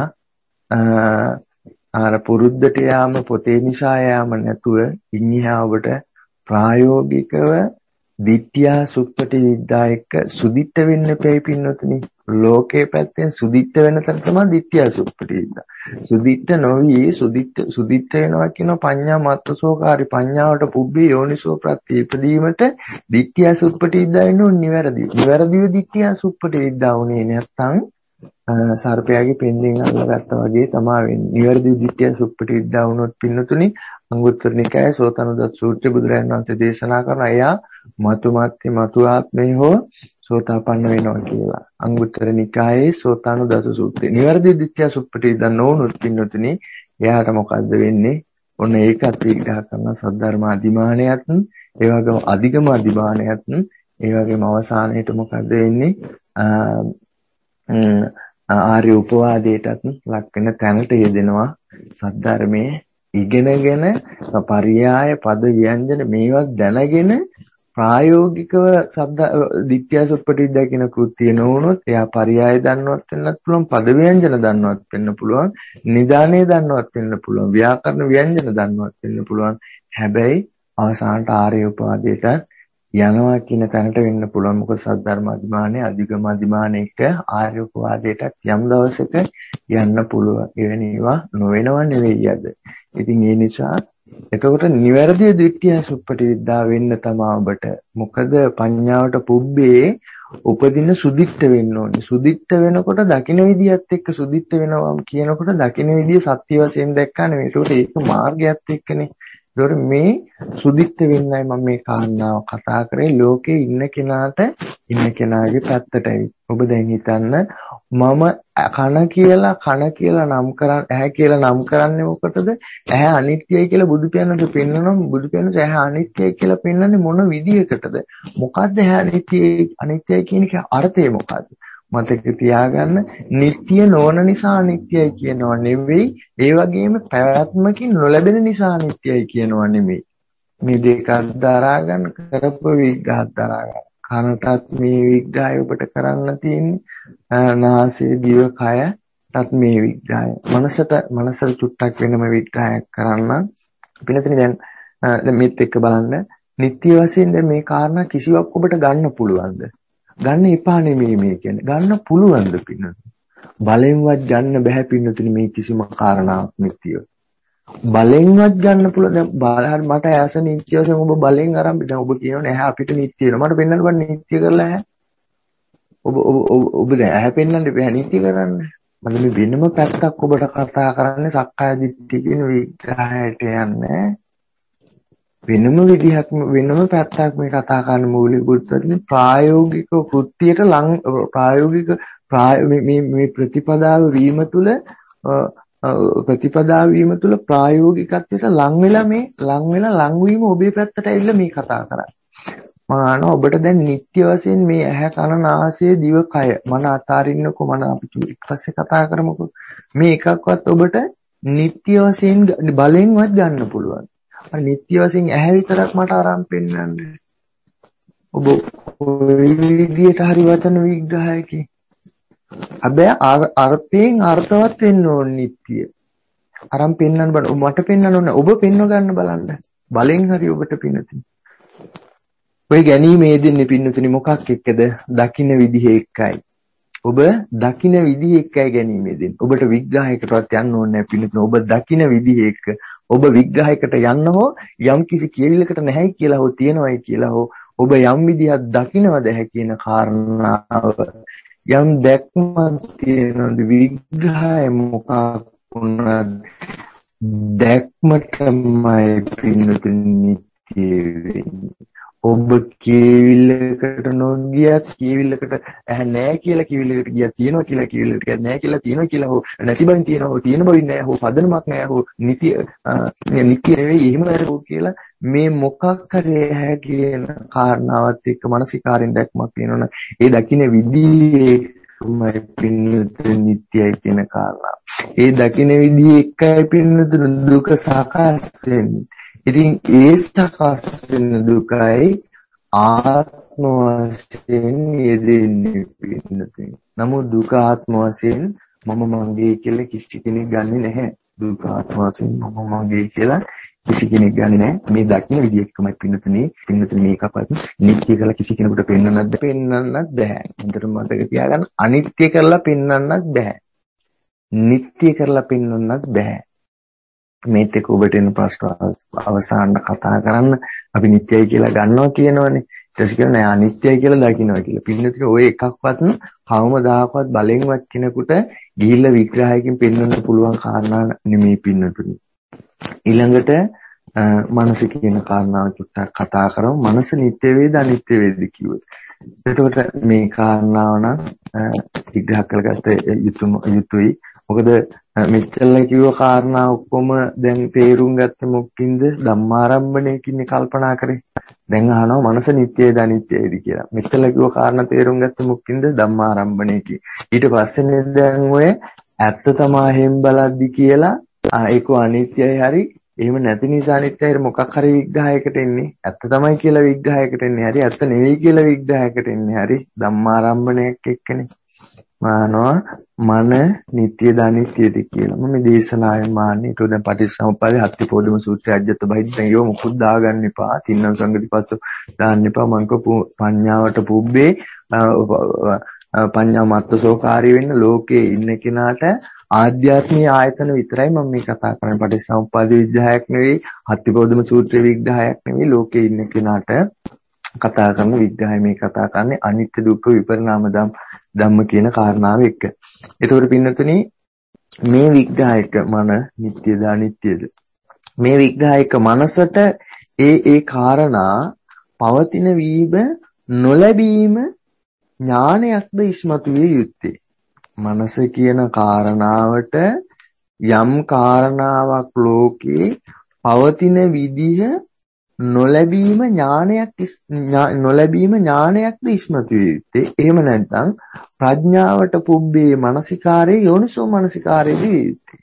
අර පුරුද්දට යාම පොතේ නිසා යාම නැතුව ඉන්හිහා ඔබට ප්‍රායෝගිකව දිට්ඨියා සුප්පටි විද්‍යා එක්ක සුදිට්ඨ වෙන්න එපයි පින්නතුනි. ලෝකේ පැත්තෙන් සුදිට්ඨ වෙන තැන තමයි දිට්ඨියා සුප්පටි විද්‍යා. සුදිට්ඨ නොවි සුදිට්ඨ සුදිට්ඨ වෙනවා කියන පඤ්ඤා මත්තසෝකාරි පඤ්ඤාවට පුබ්බේ යෝනිසෝ ප්‍රත්‍ය ඉදීමට දිට්ඨියා සුප්පටි විද්‍යා වෙනු නිවැරදි. නිවැරදිව දිට්ඨියා සුප්පටි විද්‍යා උනේ නැත්නම් සර්පයාගේ පෙන්ෙන් අල්ලගත්තා වගේ තමයි වෙන්නේ. නිවැරදි දිට්ඨියා සුප්පටි විද්‍යා වුණොත් පින්නතුනි අංගුත්තර නිකායේ සෝතනුදත් සූත්‍රය බුදුරජාණන් වහන්සේ දේශනා කරන එයා මතු මත්තේ මතු ආත්මේ හෝ සෝතාපන්න වෙනවා කියලා. අංගුත්තර නිකායේ සෝතනුදත් සූත්‍රය. නිවැරදි දිට්ඨියා සුප්පටි විද්‍යා නොවුනොත් පින්නතුනි එයාට මොකද්ද වෙන්නේ? ඔන්න ඒකත් විග්‍රහ කරන සද්ධර්ම අධිමානයත් ඒ වගේම අධිගම අධිමානයත් ඒ වගේම අවසානයේට මොකද්ද වෙන්නේ? ආර්ය උපවාදයටත් ලක් වෙන තැනට යෙදෙනවා සද්ධර්මයේ ඉගෙනගෙන පරියාය පද ව්‍යංජන මේවා දැනගෙන ප්‍රායෝගිකව සද්ද දිට්ඨිය සුප්පටි විද්‍යා කියන කෘත්‍ය නොවුනොත් එයා පරියාය දන්නවත් වෙන්නත් පුළුවන් පද ව්‍යංජන දන්නවත් වෙන්න පුළුවන් නිදානේ දන්නවත් වෙන්න පුළුවන් ව්‍යාකරණ ව්‍යංජන දන්නවත් වෙන්න පුළුවන් හැබැයි අවසානට ආර්ය උපවාදයට යනවා කියන තැනට වෙන්න පුළුවන්. මොකද සද්ධර්ම අධිමානයේ අධිගම අධිමානයේට ආර්ය උපවාදයට යම් දවසක යන්න පුළුවන්. එවැනි ඒවා නොවෙනව නෙවෙයි අද. ඉතින් ඒ නිසා එතකොට නිවැරදි දිට්ඨිය සුප්පටි විද්‍යා වෙන්න තමයි ඔබට. මොකද පඤ්ඤාවට පුබ්බේ උපදින සුදිට්ඨ වෙන්න ඕනේ. සුදිට්ඨ වෙනකොට දකින්න විදියත් එක්ක සුදිට්ඨ වෙනවා කියනකොට දකින්න විදිය සත්‍ය වශයෙන් දැක්කා නෙවෙයි. ඒකට ඒක මාර්ගයත් එක්කනේ. ඒතකොට මේ සුදිට්ඨ වෙන්නයි මම මේ කාරණාව කතා කරේ. ලෝකේ ඉන්න කෙනාට ඉන්න කෙනාගේ පැත්තටයි. ඔබ දැන් හිතන්න මම කන කියලා කන කියලා නම් කරන් ඇහැ කියලා නම් කරන්නේ මොකටද? ඇහැ අනිත්‍යයි කියලා බුදු පියාණන්ට පෙන්වනවා. බුදු පියාණන්ට ඇහැ අනිත්‍යයි කියලා පෙන්වන්නේ මොන විදියකටද? මොකද්ද ඇහැ අනිත්‍යයි අනිත්‍යයි කියන එකේ අර්ථය මොකද්ද? මතක තියාගන්න නිට්ටිය නොවන නිසා අනිත්‍යයි කියනවා නෙවෙයි. ඒ වගේම පැවැත්මකින් නොලැබෙන නිසා අනිත්‍යයි කියනවා නෙමෙයි. මේ දෙකක් දරා ගන්න කරපු විග්‍රහ දරා ගන්න. කනටත් මේ විග්‍රහය ඔබට කරන්න තියෙන්නේ. නාසය දිව කයටත් මේ විග්‍රහය. මනසට මනසට චුට්ටක් වෙනම විග්‍රහයක් කරන්න. පිළිතුරේ දැන් දැන් මේත් එක්ක බලන්න. නිට්ටය වශයෙන් දැන් මේ කාරණා කිසිවක් ඔබට ගන්න පුළුවන්ද? ගන්න එපා නෙමෙයි මේ කියන්නේ. ගන්න පුළුවන්ද පින්නතුනි? බලෙන්වත් ගන්න බෑ පින්නතුනි මේ කිසිම කාරණාවක් නිට්ටිය. බලෙන්වත් ගන්න පුළුවන්. දැන් බලහන් මට ඇස නිට්ටිය වශයෙන් ඔබ බලෙන් අරන් දැන් ඔබ කියනවනේ ඇහැ අපිට නිට්ටිය වෙනවා. මට පෙන්වන්න බෑ නිට්ටිය කරලා ඇහැ. ඔබ ඔබ ඔබ දැන් ඇහැ පෙන්වන්න බෑ නිට්ටිය කරන්න. මම මේ වෙනම පැත්තක් ඔබට කතා කරන්නේ සක්කාය දිට්ඨිය කියන විග්‍රහයට යන්නේ. වෙනම විදිහක් වෙනම පැත්තක් මේ කතා කරන මූලික බුද්ධත්වයේ ප්‍රායෝගික කෘත්‍යයට ලං ප්‍රායෝගික මේ මේ ප්‍රතිපදාව වීම තුළ ප්‍රතිපදාව වීම තුළ ප්‍රායෝගිකත්වයට ලං වෙලා මේ ලං වෙලා ලං වීම ඔබේ පැත්තට ඇවිල්ලා මේ කතා කරන්නේ. මම අහනවා ඔබට දැන් නිත්‍ය වශයෙන් මේ ඇහැ කන නාසය දිව කය මන අතාරින්නකෝ මන අපි ඊපස්සේ කතා කරමුකෝ. මේ එකක්වත් ඔබට නිත්‍ය වශයෙන් බලෙන්වත් ගන්න පුළුවන්. නිත්‍ය වශයෙන් ඇහැ විතරක් මට ආරම්භ පෙන්නන්න. ඔබ ඔය විදියට හරි වචන විග්‍රහයකින්. හැබැයි අර්ථයෙන් අර්ථවත් වෙන්න ඕන නිත්‍ය. ආරම්භ පෙන්නන්න බෑ. මට පෙන්නන්න ඕන. ඔබ පෙන්ව ගන්න බලන්න. බලෙන් හරි ඔබට පින්නතුනි. ඔය ගැනීමේ දෙන්නේ පින්නතුනි මොකක් එක්කද? දකින්න විදිහ එක්කයි. ඔබ දකින්න විදිහ එක්කයි ගැනීමේ දෙන්නේ. ඔබට විග්‍රහයකටවත් යන්න ඕනේ නැහැ පින්නතුනි. ඔබ දකින්න විදිහ එක්ක ඔබ විග්‍රහයකට යන්න හෝ යම් කිසි කියවිලකට නැහැයි කියලා හෝ තියනවායි කියලා හෝ ඔබ යම් විදිහක් දකින්නවද හැ කියන කාරණාව යම් දැක්මක් තියෙනවද විග්‍රහය මොකක් වුණත් දැක්මටමයි පින්නතුනි තියෙන්නේ. ඔබ කියවිලකට නොගියත් කියවිලකට ඇහැ නැහැ කියලා කියවිලකට ගියා තියෙනවා කියලා කියවිලකට ගියා නැහැ කියලා තියෙනවා කියලා හෝ නැති බවින් තියෙනවා හෝ තියෙන බවින් නැහැ හෝ පදනමක් නැහැ හෝ නිති නිති නෙවෙයි එහෙම නැහැ කියලා මේ මොකක් හරි ඇහැ කියන කාරණාවත් එක්ක මානසිකාරින් දැක්මක් වෙනවනේ ඒ දකින්න විදිහේ එකමයි පින්නතුනි නිට්ටයයි කියන කාරණා. ඒ දකින විදිහ එකයි පින්නතුනි දුක සකස් වෙන්නේ. ඉතින් ඒ සකස් වෙන දුකයි ආත්ම වශයෙන් යෙදෙන්නේ පින්නතුනි. නමුත් දුක ආත්ම වශයෙන් මම මගේ කියලා කිසි කෙනෙක් ගන්නෙ නැහැ. දුක ආත්ම වශයෙන් මම මගේ කියලා කිසි කෙනෙක් ගන්නෙ නැහැ. මේ දකින්න විදිහ එකමයි පින්නතුනි. පින්නතුනි මේකපත් නිත්‍ය කියලා කිසි කෙනෙකුට පෙන්වන්නත් පෙන්වන්නත් බෑ. හොඳට මතක තියාගන්න අනිත්‍ය කරලා පෙන්වන්නත් බෑ. නිත්‍ය කරලා පෙන්වන්නත් බෑ. මේත් එක්ක ඔබට එන ප්‍රශ්න අවසාන කතා කරන්න අපි නිත්‍යයි කියලා ගන්නවා කියනවනේ. ඊට පස්සේ කියනවා අනිත්‍යයි කියලා දකින්නවා කියලා. පින්නතුනි ඔය එකක්වත් කවමදාකවත් බලෙන්වත් කෙනෙකුට ගිහිල්ලා විග්‍රහයකින් පෙන්වන්න පුළුවන් කාරණා නෙමෙයි පින්නතුනි. ඊළඟට මනස කියන කාරණාව චුට්ටක් කතා කරමු. මනස නිත්‍ය වේද අනිත්‍ය වේද කිව්වොත්. එතකොට මේ කාරණාව නම් විග්‍රහ කරගත්ත යුතුම යුතුයි. මොකද මෙච්චර කිව්ව කාරණා ඔක්කොම දැන් තේරුම් ගත්තේ මොකකින්ද? ධම්මාරම්භණයකින් කල්පනා කරේ. දැන් අහනවා මනස නිට්ටයද අනිත්‍යද කියලා. මෙච්චර කිව්ව කාරණා තේරුම් ගත්තේ මොකකින්ද? ධම්මාරම්භණයකින්. ඊට පස්සේ දැන් ඔය ඇත්ත තමා හැම් බලද්දි කියලා ඒක අනිත්‍යයි හරි එහෙම නැති නිසා අනිත්‍යයි මොකක් හරි විග්‍රහයකට එන්නේ. ඇත්ත තමයි කියලා විග්‍රහයකට එන්නේ හරි ඇත්ත නෙවෙයි කියලා විග්‍රහයකට එන්නේ හරි ධම්මාරම්භණයක් එක්කනේ. මානවා මන නිත්‍යද අනිත්‍යද කියලා. මම දේශනාවෙන් මාන්නේ ඊට දැන් පටිච්චසමුප්පාදේ හත්තිපෝධම සූත්‍රය අජ්ජත බහිද්ද ඒව මොකුත් දාගන්න එපා. තින්නම් සංගතිපස්ස දාන්න එපා. මංක පඤ්ඤාවට පුබ්බේ පඤ්ඤා මත්තසෝකාරී වෙන්න ලෝකේ ඉන්න කෙනාට ආධ්‍යාත්මීය ආයතන විතරයි මම මේ කතා කරන්නේ. පටිච්චසමුප්පාදේ විග්‍රහයක් නෙවෙයි, හත්තිපෝධම සූත්‍රයේ විග්‍රහයක් නෙවෙයි. ලෝකේ ඉන්න කෙනාට කතා කරන විග්‍රහය මේ කතා කරන්නේ අනිත්‍ය දුක්ඛ විපරිණාම ධම්ම කියන කාරණාව එක්ක. ඒතකොට පින්නතුනි මේ විග්‍රහයක මන නිට්ටයද අනිත්‍යද? මේ විග්‍රහයක මනසට ඒ ඒ කාරණා පවතින වීම නොලැබීම ඥානයක්ද ඉස්මතු විය යුත්තේ. මනස කියන කාරණාවට යම් කාරණාවක් ලෝකේ පවතින විදිහ නොලැබීම ඥානයක් නොලැබීම ඥානයක්ද ඉස්මතු විය යුත්තේ. එහෙම නැත්නම් ප්‍රඥාවට පුබ්බේ මානසිකාරයේ යෝනිසෝ මානසිකාරයේ විය යුත්තේ.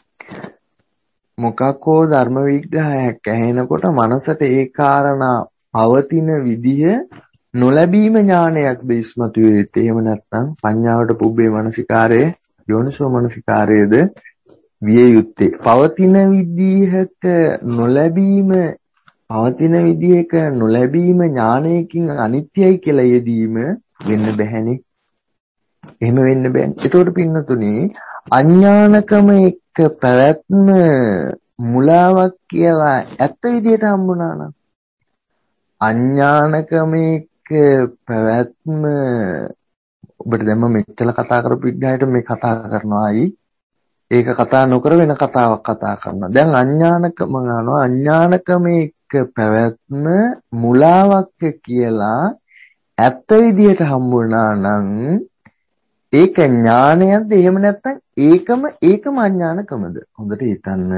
මොකක් හෝ ධර්ම විග්‍රහයක් ඇහෙනකොට මනසට ඒ කාරණා පවතින විදිහ නොලැබීම ඥානයක්ද ඉස්මතු විය යුත්තේ. එහෙම නැත්නම් පඤ්ඤාවට පුබ්බේ මානසිකාරයේ යෝනිසෝ මානසිකාරයේද විය යුත්තේ. පවතින විදිහක නොලැබීම පවතින විදිහක නොලැබීම ඥානයකින් අනිත්‍යයි කියලා යෙදීම වෙන්න බැහැනේ. එහෙම වෙන්න බෑනේ. ඒතකොට පින්නතුනි අඥානකම එක්ක පැවැත්ම මුලාවක් කියලා ඇත්ත විදිහට හම්බුණා නම් අඥානකම එක්ක පැවැත්ම ඔබට දැන් මම මෙච්චර කතා කරපු විදිහට මේ කතා කරනවායි ඒක කතා නොකර වෙන කතාවක් කතා කරනවා. දැන් අඥානකම ගන්නවා අඥානකම පැවැත්ම මුලාවක් කියලා ඇත්ත විදිහට හම්බුණා නම් ඒක ඥානයක්ද? එහෙම නැත්නම් ඒකම ඒකම අඥානකමද? හොඳට හිතන්න.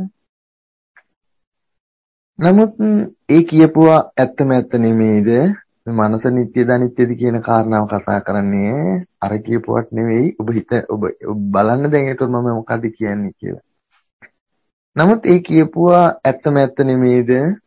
නමුත් ඒ කියපුවා ඇත්තම ඇත්ත නෙමෙයිද? මනස නිට්ටයද අනිත්‍යද කියන කාරණාව කතා කරන්නේ අර කියපුවට නෙවෙයි. ඔබ හිත ඔබ බලන්න දැන් ඒතර මම මොකද්ද කියන්නේ කියලා. නමුත් ඒ කියපුවා ඇත්තම ඇත්ත නෙමෙයිද?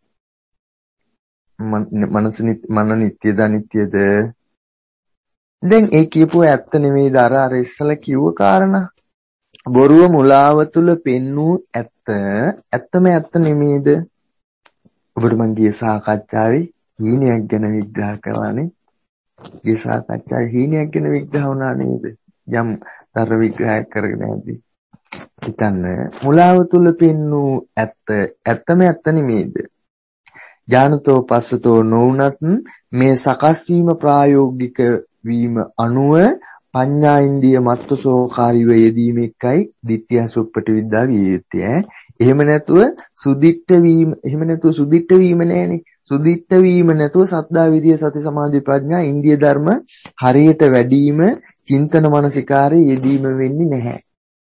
මනස මන නිට්ටයද අනිත්‍යද? දැන් ඒ කියපුවා ඇත්ත නෙමෙයිද? අර අර ඉස්සලා කිව්ව කාරණා. බොරුව මුලාව තුල පෙන්වූ ඇත්ත ඇත්තම ඇත්ත නෙමෙයිද? ඔබට මං ගිය සාකච්ඡාවේ හීනයක් ගැන විග්‍රහ කළානේ. ගිය සාකච්ඡාවේ හීනයක් ගැන විග්‍රහ වුණා නේද? යම් තර විග්‍රහයක් කරගෙන යද්දී හිතන්න මුලාව තුල පෙන්වූ ඇත්ත ඇත්තම ඇත්ත නෙමෙයිද? ඥානතෝ පස්සතෝ නොඋනත් මේ සකස් වීම ප්‍රායෝගික වීම අනුව පඤ්ඤා ඉන්දිය මත්සෝකාරීව යෙදීම එකයි ditthya suppati විද්‍යා විය යුත්තේ. එහෙම නැතුව සුදිට්ඨ වීම එහෙම නැතුව සුදිට්ඨ වීම නෑනේ. සුදිට්ඨ වීම නැතුව සද්ධා විරිය සති සමාධි ප්‍රඥා ඉන්දිය ධර්ම හරියට වැඩිම චින්තන මනසිකාරයේ යෙදීම වෙන්නේ නැහැ.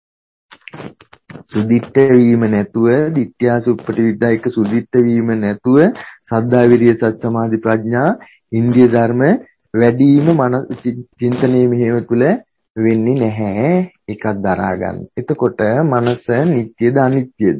සුදිට්ඨ වීම නැතුව ditthya suppati විද්‍යා එක සුදිට්ඨ වීම නැතුව සද්ධා විරිය සති සමාධි ප්‍රඥා ඉන්දිය ධර්ම වැඩිම මන චින්තනයේ මෙහෙම තුල වෙන්නේ නැහැ. ඒකත් දරා ගන්න. එතකොට මනස නිට්ටයද අනිත්‍යද?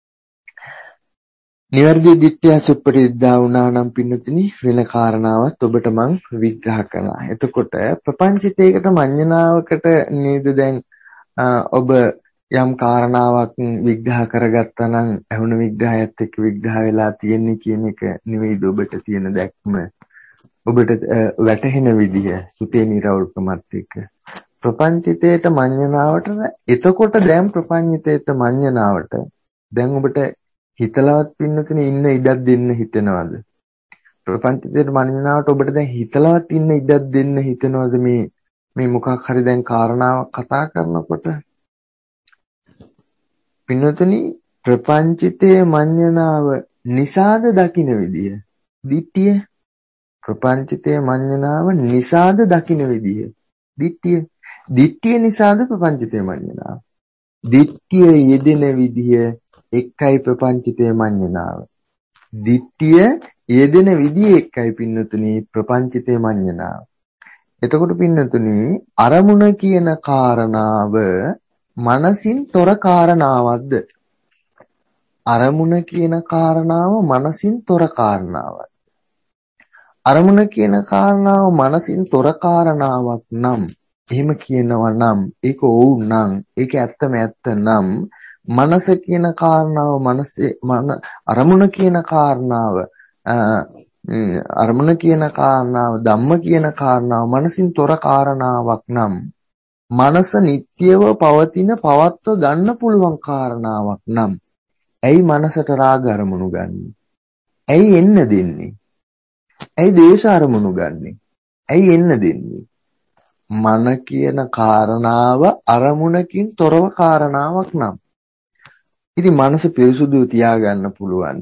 නිවැරදි දිට්ඨිය සුප්පරිද්දා වුණා නම් පින්නතුනි වෙන කාරණාවක් ඔබට මං විග්‍රහ කරනවා. එතකොට ප්‍රපංචිතයකට මඤ්ඤණාවකට නේද දැන් ඔබ යම් කාරණාවක් විග්‍රහ කරගත්තා නම් අහුණු විග්‍රහයත් එක්ක විග්‍රහ වෙලා තියෙන්නේ කියන එක නෙවෙයිද ඔබට තියෙන දැක්ම. ඔබට වැටහෙන විදිහ සුතේ නිරවුල්කමත් එක්ක ප්‍රපංචිතයට මඤ්ඤණාවට එතකොට දැන් ප්‍රපංචිතයට මඤ්ඤණාවට දැන් ඔබට හිතලවත් පින්නතුනේ ඉන්න ඉඩක් දෙන්න හිතනවද? ප්‍රපංචිතයට මඤ්ඤණාවට ඔබට දැන් හිතලවත් ඉන්න ඉඩක් දෙන්න හිතනවද මේ මේ මොකක් හරි දැන් කාරණාවක් කතා කරනකොට? පින්නතුනි ප්‍රපංචිතයේ මඤ්ඤණාව නිසාද දකින්න විදිය දිට්ඨිය ප්‍රපංචිතයේ මඤ්ඤණාව නිසාද දකින්න විදිය දිට්ඨිය දිට්ඨිය නිසාද ප්‍රපංචිතයේ මඤ්ඤණාව දිට්ඨිය යෙදෙන විදිය එකයි ප්‍රපංචිතයේ මඤ්ඤණාව දිට්ඨිය යෙදෙන විදිය එකයි පින්නතුනි ප්‍රපංචිතයේ මඤ්ඤණාව. එතකොට පින්නතුනි අරමුණ කියන කාරණාව මනසින් තොර කාරණාවක්ද? අරමුණ කියන කාරණාව මනසින් තොර කාරණාවක්. අරමුණ කියන කාරණාව මනසින් තොර කාරණාවක් නම් එහෙම කියනවා නම් ඒක ඕව් නම් ඒක ඇත්තම ඇත්ත නම් මනස කියන කාරණාව මනසේ මන අරමුණ කියන කාරණාව අරමුණ කියන කාරණාව ධම්ම කියන කාරණාව මනසින් තොර කාරණාවක් නම් මනස නිට්ටියව පවතින පවත්ව ගන්න පුළුවන් කාරණාවක් නම් ඇයි මනසට රාග අරමුණු ගන්නෙ? ඇයි එන්න දෙන්නේ? ඇයි දේශ අරමුණු ගන්නෙ? ඇයි එන්න දෙන්නේ? මන කියන කාරණාව අරමුණකින් තොරව කාරණාවක් නම් ඉතින් මනස පිරිසුදු තියාගන්න පුළුවන්.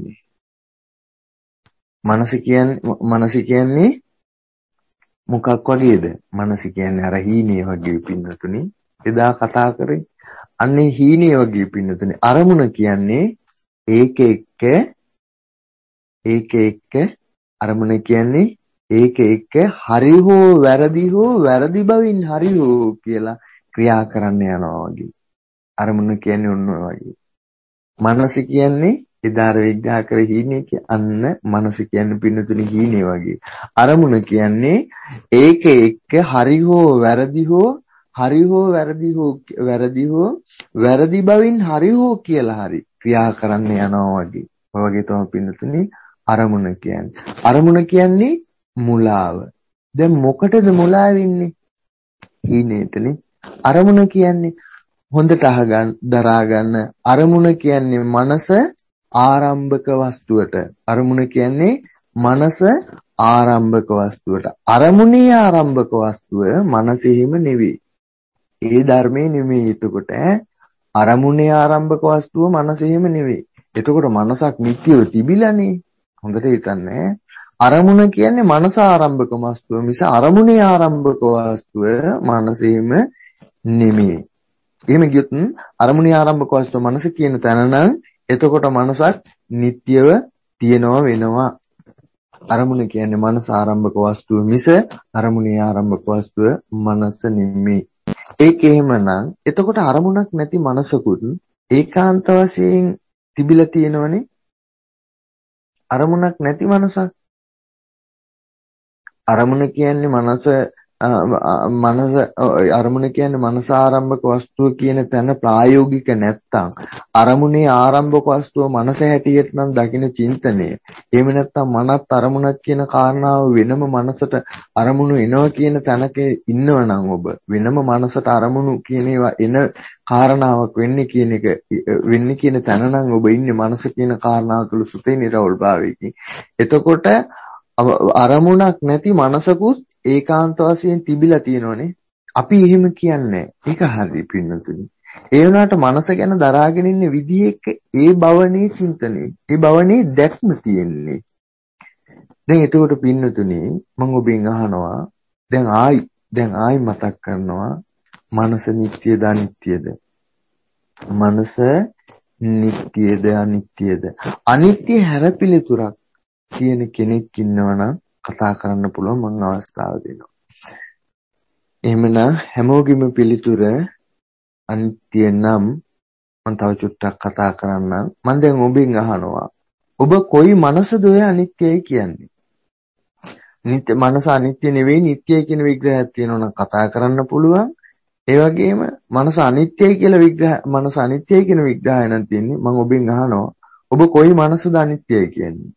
මනස කියන්නේ මනස කියන්නේ මොකක් වගේද? මනස කියන්නේ අර හීනේ වගේ පින්නතුනි. එදා කතා කරේ. අන්නේ හීනේ වගේ පින්නතුනි. අරමුණ කියන්නේ ඒක එක්ක ඒක එක්ක අරමුණ කියන්නේ ඒක එක්ක හරි හෝ වැරදි හෝ වැරදි බවින් හරි හෝ කියලා ක්‍රියා කරන්න යනවා වගේ. අරමුණ කියන්නේ ඔන්න ඔය වගේ. මනස කියන්නේ එදාර විග්‍රහ කර හීනේ අන්න මනස කියන්නේ පින්නතුනි හීනේ වගේ. අරමුණ කියන්නේ ඒක එක්ක හරි හෝ වැරදි හෝ හරි හෝ වැරදි හෝ වැරදි හෝ වැරදි බවින් හරි හෝ කියලා හරි ක්‍රියා කරන්න යනවා වගේ. ඔය වගේ තමයි පින්නතුනි අරමුණ කියන්නේ. අරමුණ කියන්නේ මුලාව. දැන් මොකටද මුලා වෙන්නේ? හීනේටනේ. අරමුණ කියන්නේ හොඳට අහගන්න දරා ගන්න අරමුණ කියන්නේ මනස ආරම්භක වස්තුවට. අරමුණ කියන්නේ මනස ආරම්භක වස්තුවට. අරමුණේ ආරම්භක වස්තුව මනසෙහිම නෙවෙයි. ඒ ධර්මයේ නෙමෙයි. එතකොට අරමුණේ ආරම්භක වස්තුව මනසෙහිම නෙවෙයි. එතකොට මනසක් නිත්‍යව තිබිලානේ. හොඳට හිතන්නේ. අරමුණ කියන්නේ මනස ආරම්භක වස්තුව මිස අරමුණේ ආරම්භක වස්තුව මනසෙහිම නෙමෙයි. එහෙම ගියොත් අරමුණේ ආරම්භක වස්තුව මනස කියන තැන නම් එතකොට මනසක් නිට්ටියව තියනවා වෙනවා. අරමුණ කියන්නේ මනස ආරම්භක වස්තුව මිස අරමුණේ ආරම්භක වස්තුව මනස නෙමෙයි. ඒක එහෙමනම් එතකොට අරමුණක් නැති මනසකුත් ඒකාන්ත වශයෙන් තිබිලා තියෙනවනේ. අරමුණක් නැති මනසක්. අරමුණ කියන්නේ මනස මනස අරමුණ කියන්නේ මනස ආරම්භක වස්තුව කියන තැන ප්‍රායෝගික නැත්තම් අරමුණේ ආරම්භක වස්තුව මනස හැටියට නම් දකින්න චින්තනය. එහෙම නැත්තම් මනත් අරමුණක් කියන කාරණාව වෙනම මනසට අරමුණු එනවා කියන තැනක ඉන්නවනම් ඔබ වෙනම මනසට අරමුණු කියන ඒවා එන කාරණාවක් වෙන්නේ කියන එක වෙන්නේ කියන තැන නම් ඔබ ඉන්නේ මනස කියන කාරණාව තුළ සුතේ නිරවුල් භාවයකින්. එතකොට අරමුණක් නැති මනසකුත් ඒකාන්ත වශයෙන් තිබිලා තියෙනවනේ. අපි එහෙම කියන්නේ ඒක හරි පින්නතුනි. ඒ වුණාට මනස ගැන දරාගෙන ඉන්න විදිහ එක්ක ඒ භවනේ චින්තනේ ඒ භවනේ දැක්ම තියෙන්නේ. දැන් එතකොට පින්නතුනි මම ඔබෙන් අහනවා දැන් ආයි දැන් ආයි මතක් කරනවා මනස නිට්ටියද අනිත්‍යද? මනස නිට්ටියද අනිත්‍යද? අනිත්‍ය හැරපිලිතුරක් කියන කෙනෙක් ඉන්නවනම් කතා කරන්න පුළුවන් මම අවස්ථාව දෙනවා. එහෙමනම් හැමෝගෙම පිළිතුර අනිත්‍ය නම් මම තව චුට්ටක් කතා කරන්නම්. මම දැන් ඔබෙන් අහනවා. ඔබ කොයි මනසද ඔය අනිත්‍යයි කියන්නේ? නිත්‍ය මනස අනිත්‍ය නෙවෙයි නිට්ටයයි කියන විග්‍රහයක් තියෙනවා නම් කතා කරන්න පුළුවන්. ඒ වගේම මනස අනිත්‍යයි කියලා විග්‍රහ මනස අනිත්‍යයි කියන විග්‍රහය නම් තියෙන්නේ. මම ඔබෙන් අහනවා. ඔබ කොයි මනසද අනිත්‍යයි කියන්නේ?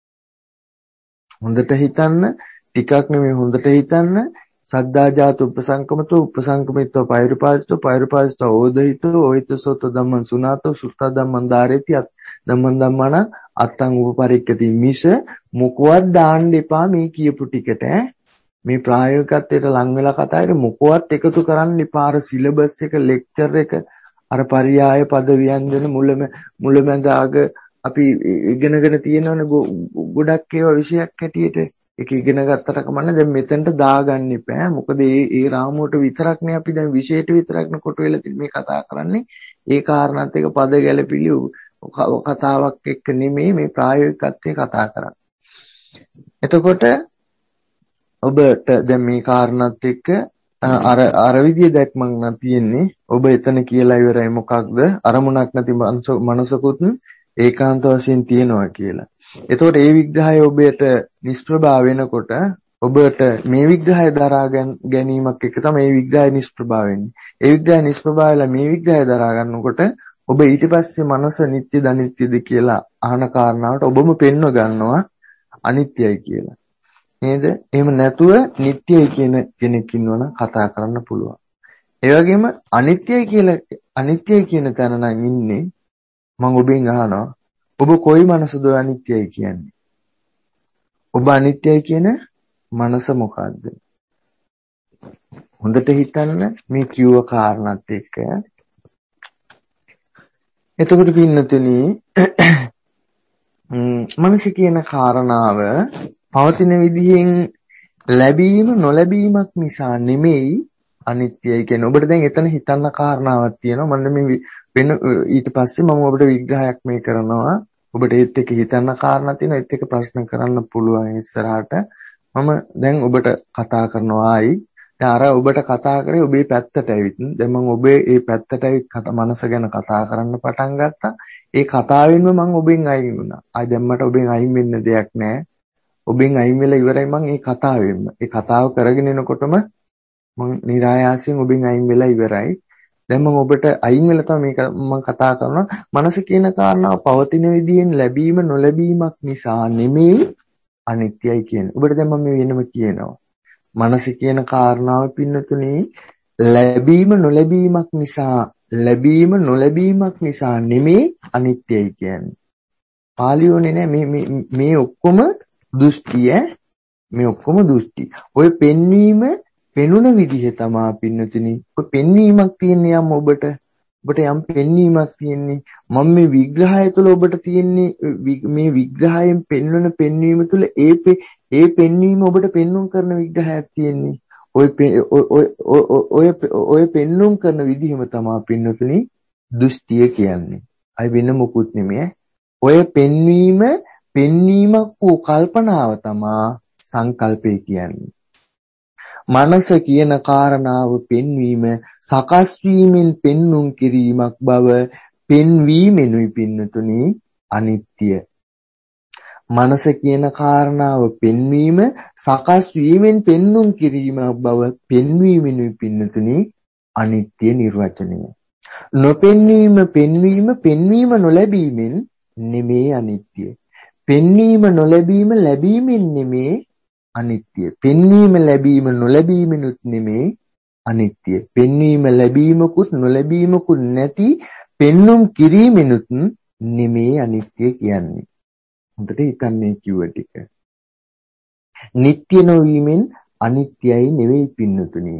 හොඳට හිතන්න, ටිකක් නෙමෙයි හොඳට හිතන්න. සද්දා ජාත උපසංකමතෝ උපසංකමිතෝ පෛරුපාසිතෝ පෛරුපාසිතෝ ඕදහිතෝ ඕහිතසෝතෝ ධම්මං සුනාතෝ සුත්තා ධම්මං ධාරේති ධම්මං ධම්මන අත්තං උපපරික්කති මිස මොකවත් දාන්න එපා මේ කියපු ටිකට මේ ප්‍රායෝගිකත්වයට ලං වෙලා කතා කරේ මොකවත් එකතු කරන්න එපා අර සිලබස් එක ලෙක්චර් එක අර පරියාය පද ව්‍යංජන මුලම මුලමඳ අග අපි ඉගෙනගෙන තියෙනවනේ ගොඩක් ඒවා විෂයක් හැටියට ඒක ඉගෙන ගත්තට කමන්නේ දැන් මෙතනට දාගන්න එපා. මොකද මේ ඒ රාමුවට විතරක්නේ අපි දැන් විෂයට විතරක්නේ කොට වෙලා මේ කතා කරන්නේ. ඒ කාරණාත් එක පද ගැලපිලි කතාවක් එක්ක නෙමෙයි මේ ප්‍රායෝගිකත්වයේ කතා කරන්නේ. එතකොට ඔබට දැන් මේ කාරණාත් එක්ක අර අර විදිය දැක්මක් නම් තියෙන්නේ. ඔබ එතන කියලා ඉවරයි මොකක්ද? අරමුණක් නැති මනසකුත් ඒකාන්ත වශයෙන් තියෙනවා කියලා. එතකොට මේ විග්‍රහය ඔබට නිෂ්ප්‍රභා වෙනකොට ඔබට මේ විග්‍රහය දරා ගැනීමක් එක තමයි මේ විග්‍රහය නිෂ්ප්‍රභා වෙන්නේ. ඒ විග්‍රහය නිෂ්ප්‍රභා වෙලා මේ විග්‍රහය දරා ගන්නකොට ඔබ ඊට පස්සේ මනස නිට්ටයද අනිත්‍යද කියලා අහන කාරණාවට ඔබම පෙන්ව ගන්නවා අනිත්‍යයි කියලා. නේද? එහෙම නැතුව නිට්ටයයි කියන කෙනෙක් ඉන්නවනම් කතා කරන්න පුළුවන්. ඒ වගේම අනිත්‍යයි කියලා අනිත්‍යයි කියන තැන නම් ඉන්නේ මම ඔබෙන් අහනවා ඔබ කොයි මනසද අනිත්‍යයි කියන්නේ? ඔබ අනිත්‍යයි කියන මනස මොකද්ද? හොඳට හිතන්න මේ කිව්ව කාරණාත් එක්ක. එතකොට පින්නතුනි මනස කියන කාරණාව පවතින විදිහෙන් ලැබීම නොලැබීමක් නිසා නෙමෙයි අනිත්‍යයි කියන්නේ. ඔබට දැන් එතන හිතන්න කාරණාවක් තියෙනවා. මම මේ වෙන ඊට පස්සේ මම ඔබට විග්‍රහයක් මේ කරනවා. ඔබට ඒත් එක්ක හිතන්න කාරණා තියෙනවා. ඒත් එක්ක ප්‍රශ්න කරන්න පුළුවන් ඉස්සරහට. මම දැන් ඔබට කතා කරනවා ආයි. දැන් අර ඔබට කතා කරේ ඔබේ පැත්තට ඇවිත්. දැන් මම ඔබේ ඒ පැත්තට ඇවිත් මනස ගැන කතා කරන්න පටන් ගත්තා. ඒ කතාවෙන්ම මම ඔබෙන් අයින් වුණා. ආයි දැන් මට ඔබෙන් අයින් වෙන්න දෙයක් නැහැ. ඔබෙන් අයින් වෙලා ඉවරයි මම ඒ කතාවෙන්ම. ඒ කතාව කරගෙන එනකොටම මම નિરાයාසයෙන් ඔබෙන් අයින් වෙලා ඉවරයි. දැන් මම ඔබට අයින් වෙලා තමයි මේක මම කතා කරනවා. මනස කියන කාරණාව පවතින විදිහෙන් ලැබීම නොලැබීමක් නිසා නෙමෙයි අනිත්‍යයි කියන්නේ. ඔබට දැන් මම මේ වෙනම කියනවා. මනස කියන කාරණාව පින්නතුනේ ලැබීම නොලැබීමක් නිසා ලැබීම නොලැබීමක් නිසා නෙමෙයි අනිත්‍යයි කියන්නේ. පාලියෝනේ නෑ මේ මේ මේ ඔක්කොම දෘෂ්ටිය මේ ඔක්කොම දෘෂ්ටි. ඔය පෙන්වීම පෙනුන විදිහ තමයි පින්නතුනි. ඔය පෙන්වීමක් තියෙන්නේ යම් ඔබට. ඔබට යම් පෙන්වීමක් තියෙන්නේ. මම මේ විග්‍රහය තුළ ඔබට තියෙන්නේ මේ විග්‍රහයෙන් පෙන්වන පෙන්වීම තුළ ඒ ඒ පෙන්වීම ඔබට පෙන්වුම් කරන විග්‍රහයක් තියෙන්නේ. ඔය ඔය ඔය ඔය පෙන්වුම් කරන විදිහම තමයි පින්නතුනි දෘෂ්ටිය කියන්නේ. අය වෙන මොකුත් නෙමෙයි. ඔය පෙන්වීම පෙන්වීමක් වූ කල්පනාව තමයි සංකල්පය කියන්නේ. මනස කියන කාරණාව පෙන්වීම සකස් වීමෙන් පෙන්눔 කිරීමක් බව පෙන්වීමෙනුයි පින්නතුනි අනිත්‍ය. මනස කියන කාරණාව පෙන්වීම සකස් වීමෙන් පෙන්눔 කිරීමක් බව පෙන්වීමෙනුයි පින්නතුනි අනිත්‍ය නිර්වචනය. නොපෙන්වීම පෙන්වීම පෙන්වීම නොලැබීමෙන් නෙමේ අනිත්‍ය. පෙන්වීම නොලැබීම ලැබීමෙන් නෙමේ අනිත්‍ය. පෙන්වීම ලැබීම නොලැබීමනුත් නෙමේ අනිත්‍ය. පෙන්වීම ලැබීමකුත් නොලැබීමකුත් නැති පෙන්눔 කිරීමෙනුත් නෙමේ අනිත්‍ය කියන්නේ. හොඳට හිතන්නේ කිව්ව ටික. නිට්ටය නොවීමෙන් අනිත්‍යයි නෙවෙයි පින්නතුනි.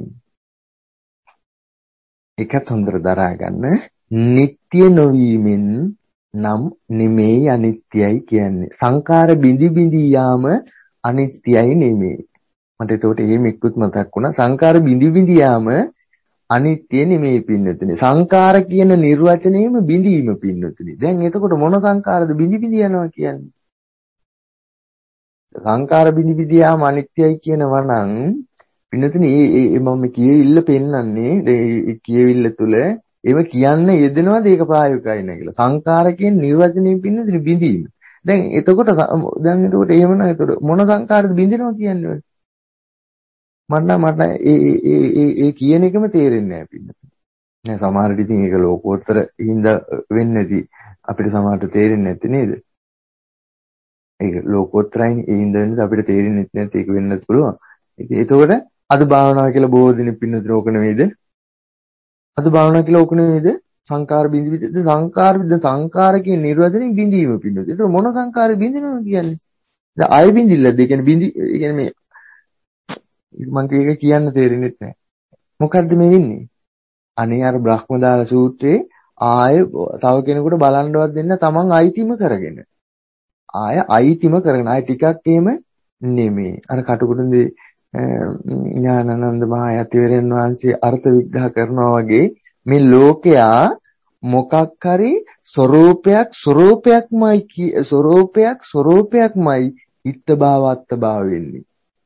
ඒකත් හොඳට දරා ගන්න. නිට්ටය නොවීමෙන් නම් නෙමෙයි අනිත්‍යයි කියන්නේ. සංකාර බිඳි බිඳි යාම අනිත්‍යයි නෙමෙයි. මට ඒකට එහෙම එක්කුත් මතක් වුණා. සංකාර බිඳි බිඳි යාම අනිත්‍ය නෙමෙයි පින්නතුනේ. සංකාර කියන නිර්වචනයේම බිඳීම පින්නතුනේ. දැන් එතකොට මොන සංකාරද බිඳි බිඳි යනවා කියන්නේ? සංකාර බිඳි බිඳි යාම අනිත්‍යයි කියනවා නම් පින්නතුනේ මේ මම කියවිල්ල පෙන්වන්නේ ඒ කියවිල්ල තුල ඒව කියන්න යෙදෙනවාද ඒක ප්‍රායෝගිකයි නේ කියලා. සංකාරකයෙන් නිර්වචනයෙන් පින්නතුනේ බිඳීම. දැන් එතකොට දැන් එතකොට එහෙමනම් එතකොට මොන සංකාරද බින්දිනවා කියන්නේ? මට මට ඒ ඒ ඒ ඒ කියන එකම තේරෙන්නේ නැහැ පින්නතුනේ. නෑ සමහරට ඉතින් ඒක ලෝකෝත්තර හිඳ වෙන්නේ නැති අපිට සමහරට තේරෙන්නේ නැති නේද? ඒක ලෝකෝත්තරයි ඒ හිඳ වෙන්නේ අපිට තේරෙන්නේ නැති ඒක වෙන්නත් පුළුවන්. ඒක එතකොට අද භාවනාව කියලා බොහෝ දෙනෙක් පින්නතුනේ ඕක නෙවෙයිද? අද භාවනාව කියලා ඕක නෙවෙයිද? සංකාර බිඳි බිඳි සංකාර බිඳ සංකාරකයේ නිර්වචනයෙන් බිඳීම පින්නතුනේ. ඒක මොන සංකාරේ බින්දිනවා කියන්නේ? දැන් ආයෙ බින්දිල්ලද? ඒ කියන්නේ බින්දි ඒ කියන්නේ මේ මම මේක කියන්න තේරෙන්නේ නැහැ. මොකද්ද මේ වෙන්නේ? අනේ අර බ්‍රහ්මදාල සූත්‍රයේ ආය තව කෙනෙකුට බලන්නවත් දෙන්න තමන් අයිතිම කරගෙන. ආය අයිතිම කරගෙන ආය ටිකක් එහෙම නෙමෙයි. අර කටුකුරුන්දී ඥානানন্দ මහ යතිවරයන් වහන්සේ අර්ථ විග්‍රහ කරනවා වගේ මේ ලෝකයා මොකක් හරි ස්වરૂපයක් ස්වરૂපයක්මයි ස්වરૂපයක් ස්වરૂපයක්මයි ඉත්තභාවත්භාව වෙන්නේ.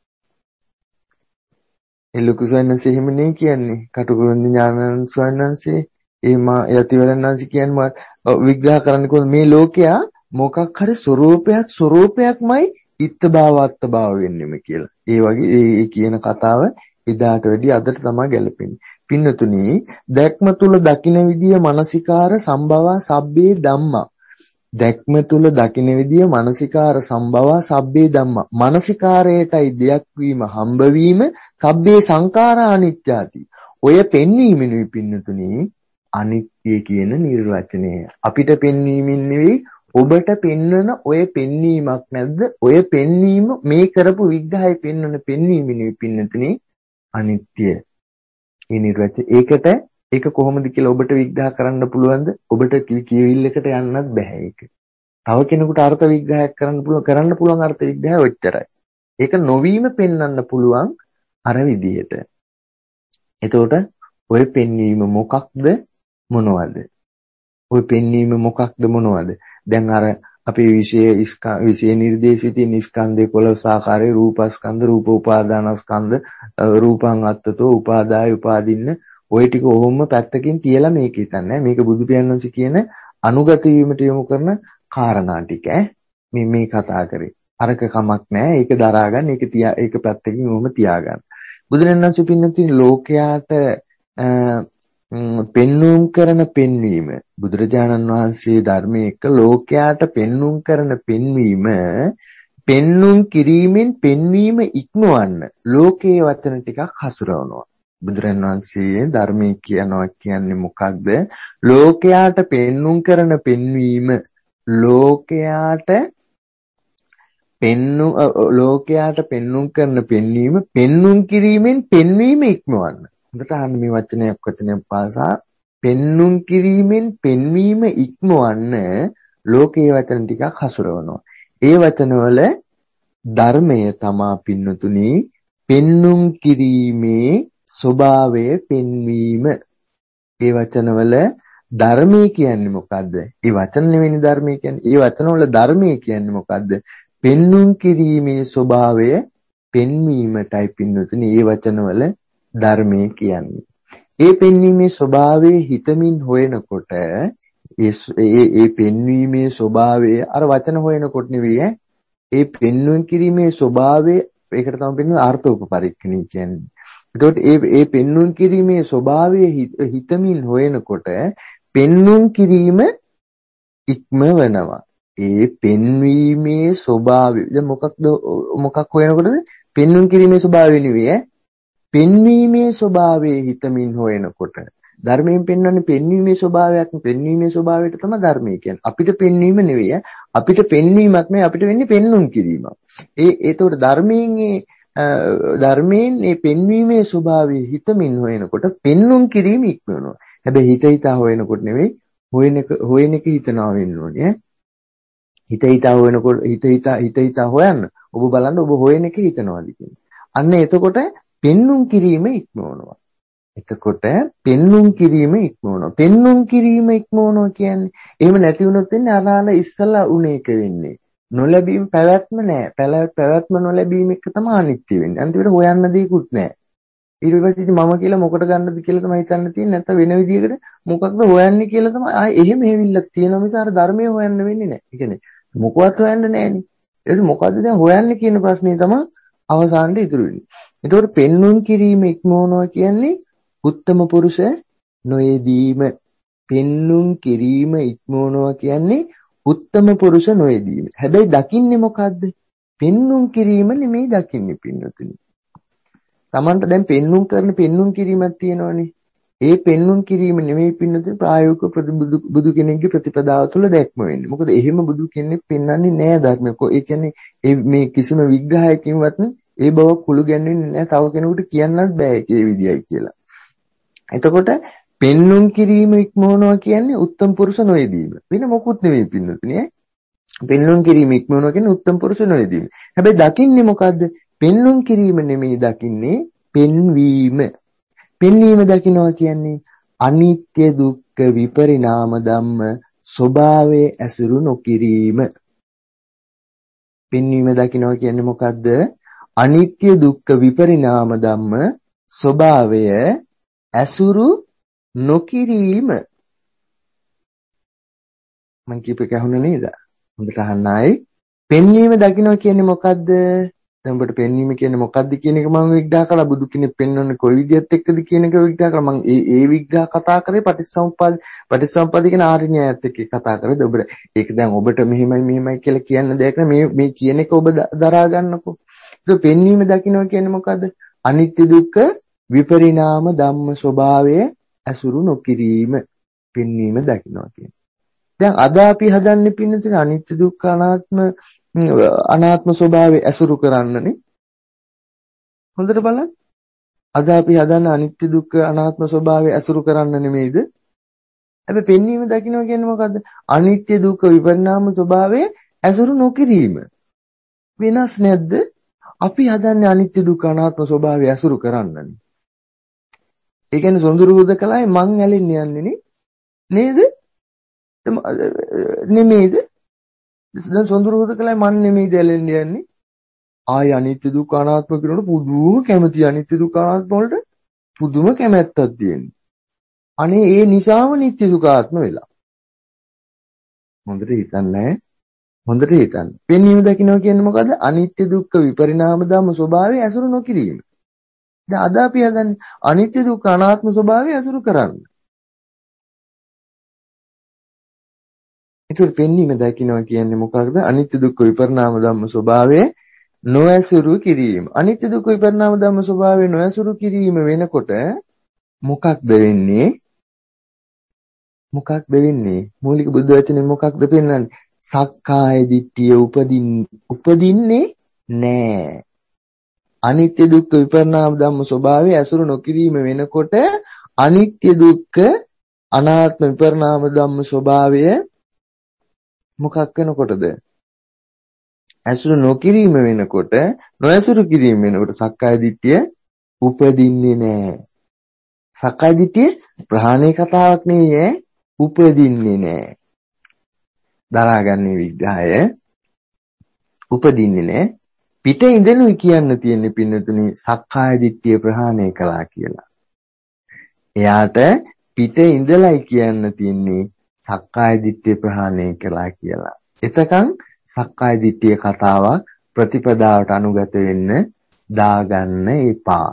ඒ ලොකු සයන්න්සේ එහෙමනේ කියන්නේ කටුකුරුන්දී ඥානানন্দ ස්වාමීන්වහන්සේ ඒ මා යතිවරයන් වහන්සේ කියන්නේ විග්‍රහ කරන්නේ කොහොමද මේ ලෝකයා මොකක් හරි ස්වરૂපයක් ස්වરૂපයක්මයි ඉත්තභාවත්භාව වෙන්නේම කියලා. ඒ වගේ ඒ කියන කතාව එදාට වැඩි අදට තමයි ගැලපෙන්නේ. පින්නතුනි දැක්ම තුල දකින විදිය මානසිකාර සම්භවා සබ්බේ ධම්මා. දැක්ම තුල දකින විදිය මානසිකාර සම්භවා සබ්බේ ධම්මා. මානසිකාරයටයි දෙයක් වීම හම්බ වීම සබ්බේ සංඛාරා අනිත්‍යාති. ඔය පෙන්වීමෙනුයි පින්නතුනි අනිත්‍ය කියන නිර්වචනය. අපිට පෙන්වීමෙන් නෙවෙයි ඔබට පෙන්වන ඔය පෙන්වීමක් නැද්ද? ඔය පෙන්වීම මේ කරපු විග්‍රහය පෙන්වන පෙන්වීමෙනුයි පින්නතුනි අනිත්‍ය. මේ නිර්වචනය. ඒකට ඒක කොහොමද කියලා ඔබට විග්‍රහ කරන්න පුළුවන්ද? ඔබට කියවිල්ලකට යන්නත් බෑ ඒක. තව කෙනෙකුට අර්ථ විග්‍රහයක් කරන්න පුළුවන් කරන්න පුළුවන් අර්ථ විග්‍රහය ඔච්චරයි. ඒක නොවීම පෙන්වන්න පුළුවන් අර විදිහට. එතකොට ඔය පෙන්වීම මොකක්ද මොනවද? ඔය පෙන්වීම මොකක්ද මොනවද? දැන් අර අපේ විශේෂ විශේෂ නිර්දේශිත ස්කන්ධේ කොළොස් ආකාරයේ රූපස්කන්ධ රූප උපාදානස්කන්ධ රූපං අත්තතෝ උපාදාය උපාදින්න ඔය ටික ඔහොම පැත්තකින් තියලා මේක හිතන්නේ මේක බුදු පියාණන්සේ කියන අනුගත වීමට යොමු කරන කාරණා ටික ඈ මේ මේ කතා කරේ අරක කමක් නැහැ ඒක දරා ගන්න ඒක තියා ඒක පැත්තකින් ඔහොම තියාගන්න බුදුරණන්සේ පින්නතින් ලෝකයාට පෙන්눔 කරන පෙන්වීම බුදුරජාණන් වහන්සේ ධර්මයේ එක ලෝකයාට පෙන්눔 කරන පෙන්වීම පෙන්눔 කිරීමෙන් පෙන්වීම ඉක්මවන්න ලෝකයේ වචන ටිකක් හසුරවනවා බුදුරජාණන් වහන්සේ ධර්මයේ කියනවා කියන්නේ මොකක්ද ලෝකයාට පෙන්눔 කරන පෙන්වීම ලෝකයාට පෙන්눔 ලෝකයාට පෙන්눔 කරන පෙන්වීම පෙන්눔 කිරීමෙන් පෙන්වීම ඉක්මවන්න හොඳට අහන්න මේ වචනයක් වචනයක් පාසා පෙන්눔 කිරීමෙන් පෙන්වීම ඉක්මවන්න ලෝකයේ වචන ටිකක් හසුරවනවා. ඒ වචනවල ධර්මය තමා පින්නතුනි පෙන්눔 කිරීමේ ස්වභාවය පෙන්වීම. ඒ වචනවල ධර්මය කියන්නේ මොකද්ද? ඒ වචන නෙවෙයි ධර්මය කියන්නේ. ඒ වචනවල ධර්මය කියන්නේ මොකද්ද? පෙන්눔 කිරීමේ ස්වභාවය පෙන්වීමටයි පින්නතුනි ඒ වචනවල ධර්මයේ කියන්නේ. ඒ පෙන්වීමේ ස්වභාවය හිතමින් හොයනකොට ඒ ඒ පෙන්වීමේ ස්වභාවය අර වචන හොයනකොට නෙවෙයි ඒ පෙන්වීම කිරීමේ ස්වභාවය ඒකට තමයි පෙන්වන්නේ අර්ථෝපපරික්ඛණී කියන්නේ. ඒකට ඒ ඒ පෙන්වීම කිරීමේ ස්වභාවය හිතමින් හොයනකොට පෙන්වීම කිරීම ඉක්මවනවා. ඒ පෙන්වීමේ ස්වභාවය දැන් මොකක්ද මොකක් හොයනකොටද පෙන්වීම කිරීමේ ස්වභාවය නෙවෙයි පෙන්වීමේ ස්වභාවයේ හිතමින් හොයනකොට ධර්මයෙන් පෙන්වන්නේ පෙන්වීමේ ස්වභාවයක් පෙන්වීමේ ස්වභාවයට තමයි ධර්මය කියන්නේ අපිට පෙන්වීම නෙවෙයි අපිට පෙන්වීමක් නෙවෙයි අපිට වෙන්නේ පෙන්වුම් කිරීමක් ඒ ඒතකොට ධර්මයෙන් ධර්මයෙන් මේ පෙන්වීමේ ස්වභාවය හිතමින් හොයනකොට පෙන්වුම් කිරීම ඉක්මවනවා හැබැයි හිත හිතා හොයනකොට නෙවෙයි හොයන එක හොයන එක හිතනවා වෙන්න ඕනේ හිත හිතා හොයනකොට හිත හිතා හිත හිතා හොයන්න ඔබ බලන්න ඔබ හොයන එක හිතනවාද කියන්නේ අන්න එතකොට පෙන්눔 කිරීම ඉක්මවනවා. එතකොට පෙන්눔 කිරීම ඉක්මවනවා. පෙන්눔 කිරීම ඉක්මවනවා කියන්නේ එහෙම නැති වුණොත් වෙන්නේ අනාල ඉස්සලා උනේ එක වෙන්නේ. නොලැබීම පැවැත්ම නෑ. පැවැත්ම නොලැබීම එක තමයි අනිත්‍ය වෙන්නේ. අන්තිමට හොයන්න දෙයක්වත් නෑ. ඊට පස්සේ ඉතින් මම කියලා මොකට ගන්නද කියලා තමයි හිතන්න තියෙන්නේ. නැත්නම් වෙන විදියකට මොකක්ද හොයන්නේ කියලා තමයි. ආ එහෙම හේවිල්ලක් තියෙනවා මිස අර ධර්මයේ හොයන්න වෙන්නේ නැහැ. ඒ කියන්නේ මොකවත් හොයන්න නැහැනේ. ඒක මොකද්ද දැන් හොයන්නේ කියන ප්‍රශ්නේ තමයි අවසානයේ ඉතුරු වෙන්නේ. ඒතකොට පෙන්눔 කිරීම ඉක්මවනවා කියන්නේ උත්තම පුරුෂ නොයදීම. පෙන්눔 කිරීම ඉක්මවනවා කියන්නේ උත්තම පුරුෂ නොයදීම. හැබැයි දකින්නේ මොකද්ද? පෙන්눔 කිරීම නෙමෙයි දකින්නේ පින්නතුනි. Tamanට දැන් පෙන්눔 කරන පෙන්눔 කිරීමක් තියෙනවනේ. ඒ පෙන්눔 කිරීම නෙමෙයි පින්නතුනි ප්‍රායෝගික බුදු කෙනෙක්ගේ ප්‍රතිපදාව තුළ දැක්ම වෙන්නේ. මොකද එහෙම බුදු කෙනෙක් පෙන්වන්නේ නෑ ධර්මයක. ඒ කියන්නේ මේ කිසිම විග්‍රහයකින්වත් ඒ බව කුළු ගැන්වෙන්නේ නෑ. තව කෙනෙකුට කියන්නත් බෑ ඒකේ විදියයි කියලා. එතකොට පෙන්눔 කිරීම ඉක්මවනවා කියන්නේ උත්තම පුරුෂ නොයදීම. වෙන මොකුත් නෙමෙයි පින්නතුනි ඈ. පෙන්눔 කිරීම ඉක්මවනවා කියන්නේ උත්තම පුරුෂ නොයදීම. හැබැයි දකින්නේ මොකද්ද? පෙන්눔 කිරීම නෙමෙයි දකින්නේ පෙන්වීම. පෙන්වීම දකින්නවා කියන්නේ අනිත්‍ය දුක්ඛ විපරිණාම ධම්ම ස්වභාවයේ ඇසුරු නොකිරීම. පෙන්වීම දකින්නවා කියන්නේ මොකද්ද? අනිත්‍ය දුක්ඛ විපරිණාම ධම්ම ස්වභාවය ඇසුරු නොකිරීම. මං කියපේක අහුණ නේද? හොඳට අහන්න ආයි. පෙන්වීම දකින්නවා කියන්නේ මොකද්ද? දැන් ඔබට පෙන්වීම කියන්නේ මොකද්ද කියන එක මම විග්‍රහ කළා. බුදු කෙනෙක් පෙන්වන්නේ කොයි විදිහත් එක්කද කියන එක විග්‍රහ කළා. මම ඒ ඒ විග්‍රහ කතා කරේ පටිච්චසමුප්පාද පටිච්චසමුප්පාද කියන ආර්ය න්‍යායත් එක්ක කතා කරේද ඔබට. ඒක දැන් ඔබට මෙහෙමයි මෙහෙමයි කියලා කියන්න දෙයක් නෑ. මේ මේ කියන එක ඔබ දරා ගන්නකො. ඒක පෙන්වීම දකින්නවා කියන්නේ මොකද්ද? අනිත්‍ය දුක්ඛ විපරිණාම ධම්ම ස්වභාවය ඇසුරු නොකිරීම පෙන්වීම දකින්නවා කියන්නේ. දැන් අද අපි හදන්නේ පින්නතුනේ අනිත්‍ය දුක්ඛ අනාත්ම අනාත්ම ස්වභාවය ඇසුරු කරන්නනේ. හොඳට බලන්න. අද අපි හදන අනිත්‍ය දුක්ඛ අනාත්ම ස්වභාවය ඇසුරු කරන්න නෙමෙයිද? හැබැයි පෙන්වීම දකින්නවා කියන්නේ මොකද්ද? අනිත්‍ය දුක්ඛ විපරිණාම ස්වභාවය ඇසුරු නොකිරීම. වෙනස් නැද්ද? අපි හදන්නේ අනිත්‍ය දුක්ඛ අනාත්ම ස්වභාවය ඇසුරු කරන්නනේ. ඒ කියන්නේ සොඳුරු හුදකලායි මං ඇලෙන්න යන්නේ නේද? නෙමෙයිද? දැන් සොඳුරු හුදකලායි මන් නෙමෙයිද ඇලෙන්න යන්නේ? ආය අනිත්‍ය දුක්ඛ අනාත්ම කියනකොට පුදුම කැමති අනිත්‍ය දුක්ඛ අනාත්ම වලට පුදුම කැමැත්තක් තියෙනවා. අනේ ඒ නිසාම නිත්‍ය දුක්ඛාත්ම වෙලා. හොඳට හිතන්නේ හොඳට හිතන්න. පෙන්වීම දකින්නවා කියන්නේ මොකද්ද? අනිත්‍ය දුක්ඛ විපරිණාම ධම්ම ස්වභාවය ඇසුරු නොකිරීම. දැන් අද අපි හදන්නේ අනිත්‍ය දුක්ඛ අනාත්ම ස්වභාවය ඇසුරු කරන්න. ඒක පෙන්වීම දකින්නවා කියන්නේ මොකක්ද? අනිත්‍ය දුක්ඛ විපරිණාම ධම්ම ස්වභාවය නොඇසුරු කිරීම. අනිත්‍ය දුක්ඛ විපරිණාම ධම්ම ස්වභාවය නොඇසුරු කිරීම වෙනකොට මොකක්ද වෙන්නේ? මොකක්ද වෙන්නේ? මූලික බුද්ධ වචනේ මොකක්ද පෙන්වන්නේ? සක්කාය දිට්ඨිය උපදින් උපදින්නේ නෑ. අනිත්‍ය දුක්ඛ විපරිණාම ධම්ම ස්වභාවය ඇසුරු නොකිරීම වෙනකොට අනිත්‍ය දුක්ඛ අනාත්ම විපරිණාම ධම්ම ස්වභාවය මොකක් වෙනකොටද? ඇසුරු නොකිරීම වෙනකොට නොඇසුරු කිරීම වෙනකොට සක්කාය දිට්ඨිය උපදින්නේ නෑ. සක්කාය දිට්ඨිය ප්‍රහාණය කතාවක් නෙවෙයි ඈ. උපදින්නේ නෑ. දරාගන්නේ විග්‍රහය උපදින්නේ නෑ. පිට ඉඳනුයි කියන්න තියෙන්නේ පින්නතුනි සක්කාය දිට්ඨිය ප්‍රහාණය කළා කියලා. එයාට පිට ඉඳලයි කියන්න තියෙන්නේ සක්කාය දිට්ඨිය ප්‍රහාණය කළා කියලා. එතකන් සක්කාය දිට්ඨිය කතාවක් ප්‍රතිපදාවට අනුගත වෙන්න දාගන්න එපා.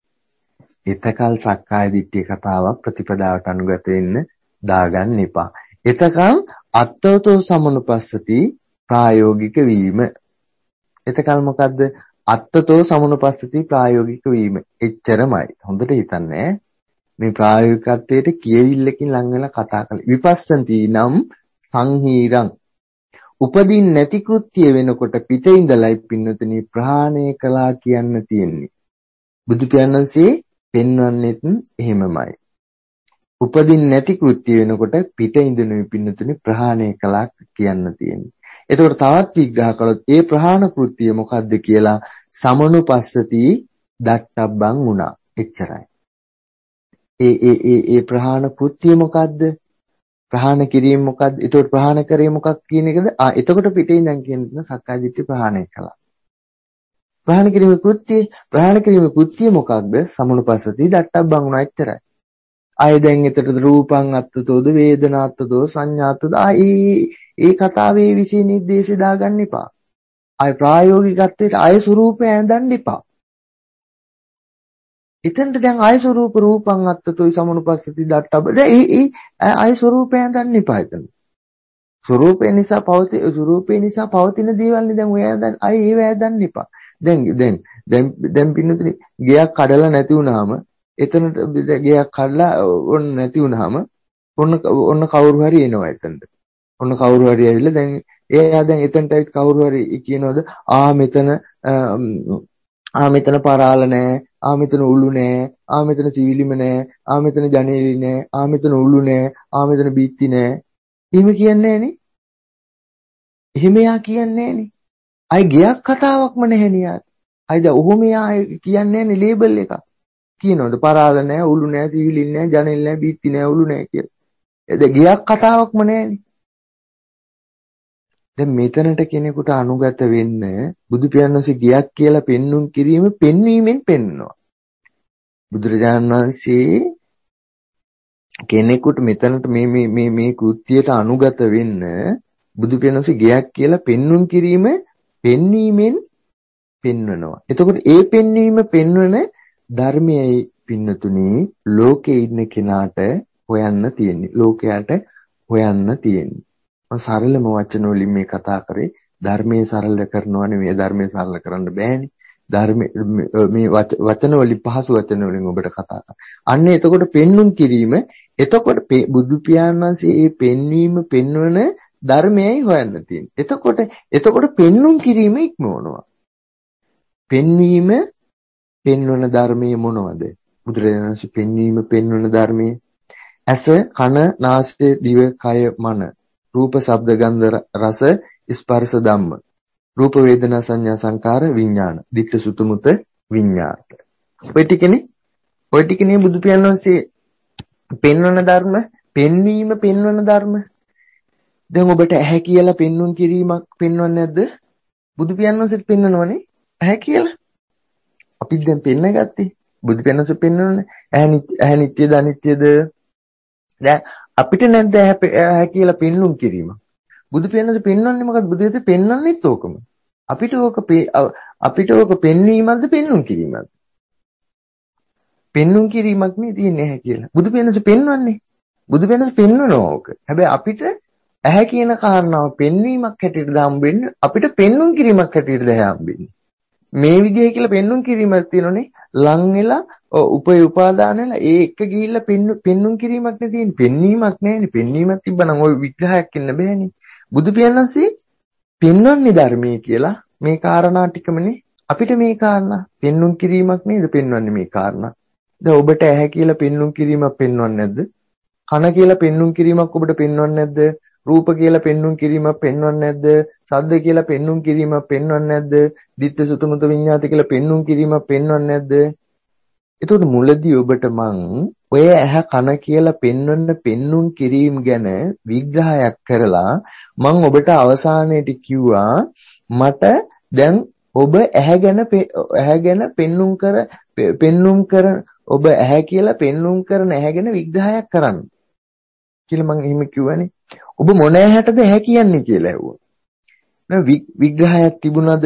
එතකල් සක්කාය දිට්ඨිය කතාවක් ප්‍රතිපදාවට අනුගත වෙන්න දාගන්න එපා. එතකන් අත්තවතෝ සමනුපස්සති ප්‍රායෝගික වීම. එතකල් මොකද්ද? අත්තතෝ සමනුපස්සති ප්‍රායෝගික වීම. එච්චරමයි. හොඳට හිතන්නේ. මේ ප්‍රායෝගිකත්වයට කියවිල්ලකින් ලං වෙලා කතා කරලා විපස්සන්ති නම් සංහීරං උපදින් නැති කෘත්‍ය වෙනකොට පිට ඉඳලයි පින්නතුනි ප්‍රහාණය කළා කියන්න තියෙන්නේ. බුදු පියාණන්සේ පෙන්වන්නෙත් එහෙමමයි. උපදින් නැති කෘත්‍ය වෙනකොට පිට ඉඳනුයි පින්නතුනි ප්‍රහාණය කළා කියන්න තියෙන්නේ. එතකොට තවත් විග්‍රහ කළොත් ඒ ප්‍රහාණ කෘත්‍ය මොකද්ද කියලා සමනුපස්සති දට්ටබ්බං වුණා. එච්චරයි. ඒ ඒ ඒ ඒ ප්‍රහාණ කෘත්‍ය මොකද්ද? ප්‍රහාණ කිරීම මොකද්ද? එතකොට ප්‍රහාණ කරේ මොකක් කියන එකද? ආ එතකොට පිටේ ඉඳන් කියන සක්කාය දිට්ඨිය ප්‍රහාණය කළා. ප්‍රහාණය කිරීමේ කෘත්‍යය ප්‍රහාණය කිරීමේ කෘත්‍යය මොකක්ද? සමනුපස්සති දට්ඨබ්බං එච්චරයි. ආයේ දැන් එතකොට රූපං අත්තතෝද වේදනාත්තතෝ සංඥාත්තද ආ ඒ ඒ කතාවේ විශේෂ නිर्देशය දාගන්න එපා. ආයේ ප්‍රායෝගිකත්වයට ආයේ ස්වરૂපය ඇඳන්න එපා. එතනට දැන් ආයේ ස්වરૂප රූපං අත්තතෝයි සමනුපස්සති දට්ඨබ්බ දැන් ඒ ඒ ආයේ ස්වરૂපය ඇඳන්න එපා එතන. ස්වરૂපය නිසා පවතින ස්වરૂපය නිසා පවතින දේවල්නේ දැන් ඔය ඇඳන් ආයේ ඒව ඇඳන්න එපා. දැන් දැන් දැන් දැන් පින්නතුනේ ගයක් කඩලා නැති වුනහම එතනට ගයක් කඩලා ඔන්න නැති වුනහම ඔන්න ඔන්න කවුරු හරි එනවා එතනට. ඔන්න කවුරු හරි ඇවිල්ලා දැන් එයා දැන් එතනට ඇවිත් කවුරු හරි කියනවාද ආ මෙතන ආ මෙතන පරාල නැහැ, ආ මෙතන උළු නැහැ, ආ මෙතන සීලිම නැහැ, ආ මෙතන ජනේලි නැහැ, ආ මෙතන උළු නැහැ, ආ මෙතන බීත්ති නැහැ. එහෙම කියන්නේ නැහනේ. එහෙම යා කියන්නේ නැහනේ. අය ගයක් කතාවක්ම නැහනේ යා. අයද ඔහොම යා කියන්නේ නැහනේ ලේබල් එකක්. කියනවාද පරාල නැහැ, උළු නැහැ, සීලිම නැහැ, ජනේලි නැහැ, බීත්ති නැහැ, උළු නැහැ කියලා. එද ගයක් කතාවක්ම නැහනේ. දැන් මෙතනට කෙනෙකුට අනුගත වෙන්න බුදු පියාණන්සේ ගියක් කියලා පෙන්눔 කිරීම පෙන්වීමෙන් පෙන්වනවා. බුදුරජාණන් වහන්සේ කෙනෙකුට මෙතනට මේ මේ මේ මේ කෘත්‍යයට අනුගත වෙන්න බුදු පියාණන්සේ ගියක් කියලා පෙන්눔 කිරීම පෙන්වීමෙන් පෙන්වනවා. එතකොට ඒ පෙන්වීම පෙන්වන ධර්මයයි පින්නතුණි ලෝකේ ඉන්න කෙනාට හොයන්න තියෙන්නේ. ලෝකයට හොයන්න තියෙන්නේ. සරලම වචන වලින් මේ කතා කරේ ධර්මයේ සරල කරනවා නෙවෙයි ධර්මයේ සරල කරන්න බෑනේ ධර්මයේ මේ වචන වලින් පහසු වචන වලින් ඔබට කතා කරා. අන්න එතකොට පෙන්눔 කිරීම එතකොට බුදු පියාණන් වහන්සේ මේ පෙන්වීම පෙන්වන ධර්මයයි හොයන්න තියෙන්නේ. එතකොට එතකොට පෙන්눔 කිරීම ඉක්මවනවා. පෙන්වීම පෙන්වන ධර්මයේ මොනවද? බුදුරජාණන් වහන්සේ පෙන්වීම පෙන්වන ධර්මයේ ඇස කන නාසය දිව කය මන රූප ශබ්ද ගන්ධ රස ස්පර්ශ ධම්ම රූප වේදනා සංඥා සංකාර විඥාන දිට්ඨ සුත මුත විඥාන ඔය ටිකනේ ඔය ටිකනේ බුදු පියාණන් වහන්සේ පෙන්වන ධර්ම පෙන්වීම පෙන්වන ධර්ම දැන් ඔබට ඇහැ කියලා පෙන්වුම් කිරීමක් පෙන්වන්නේ නැද්ද බුදු පියාණන් වහන්සේට පෙන්වනවනේ ඇහැ කියලා අපි දැන් පෙන්නගත්තේ බුදු පියාණන් වහන්සේ පෙන්වන්නේ ඇහැ නිත්‍යද අනිත්‍යද දැන් අපිට නැද්ද ඇහැ කියලා පෙන්눔 කිරීම? බුදු පියාණන් පෙන්වන්නේ මොකක්ද? බුදු දහමේ පෙන්වන්නේත් ඕකම. අපිට ඕක අපිට ඕක පෙන්වීමක්ද පෙන්눔 කිරීමක්ද? පෙන්눔 කිරීමක් නේ තියෙන්නේ ඇහැ කියලා. බුදු පියාණන් පෙන්වන්නේ. බුදු පියාණන් පෙන්වනවා ඕක. හැබැයි අපිට ඇහැ කියන කාරණාව පෙන්වීමක් හැටියටද හම්බෙන්නේ අපිට පෙන්눔 කිරීමක් හැටියටද හම්බෙන්නේ. මේ විදිහේ කියලා පෙන්눔 කිරීමක් තියෙනනේ ලං වෙලා උපේ උපාදාන වෙලා ඒ එක ගිහිල්ලා පෙන්눔 කිරීමක් නේ තියෙන්නේ පෙන්වීමක් නැහැනේ පෙන්වීමක් තිබ්බනම් ওই විග්‍රහයක් ඉන්න බෑනේ බුදු පියාණන්සේ පෙන්වන්නේ ධර්මයේ කියලා මේ කාරණා ටිකමනේ අපිට මේ කාරණා පෙන්눔 කිරීමක් නේද පෙන්වන්නේ මේ කාරණා දැන් ඔබට ඇහැ කියලා පෙන්눔 කිරීමක් පෙන්වන්නේ නැද්ද කන කියලා පෙන්눔 කිරීමක් ඔබට පෙන්වන්නේ නැද්ද රූප කියලා පෙන්눔 කිරීමක් පෙන්වන්නේ නැද්ද? ශබ්ද කියලා පෙන්눔 කිරීමක් පෙන්වන්නේ නැද්ද? දිට්ඨ සුත මුත විඤ්ඤාත කියලා පෙන්눔 කිරීමක් පෙන්වන්නේ නැද්ද? එතකොට මුලදී ඔබට මං ඔය ඇහැ කන කියලා පෙන්වන්න පෙන්눔 කිරීම ගැන විග්‍රහයක් කරලා මං ඔබට අවසානයේදී කිව්වා මට දැන් ඔබ ඇහැ ගැන ඇහැ ගැන පෙන්눔 කර පෙන්눔 කරන ඔබ ඇහැ කියලා පෙන්눔 කරන ඇහැ ගැන විග්‍රහයක් කරන්න කියලා මං එහෙම කිව්වනේ. ඔබ මොන ඇහැටද ඇහැ කියන්නේ කියලා ඇහුවා. නේද විග්‍රහයක් තිබුණාද?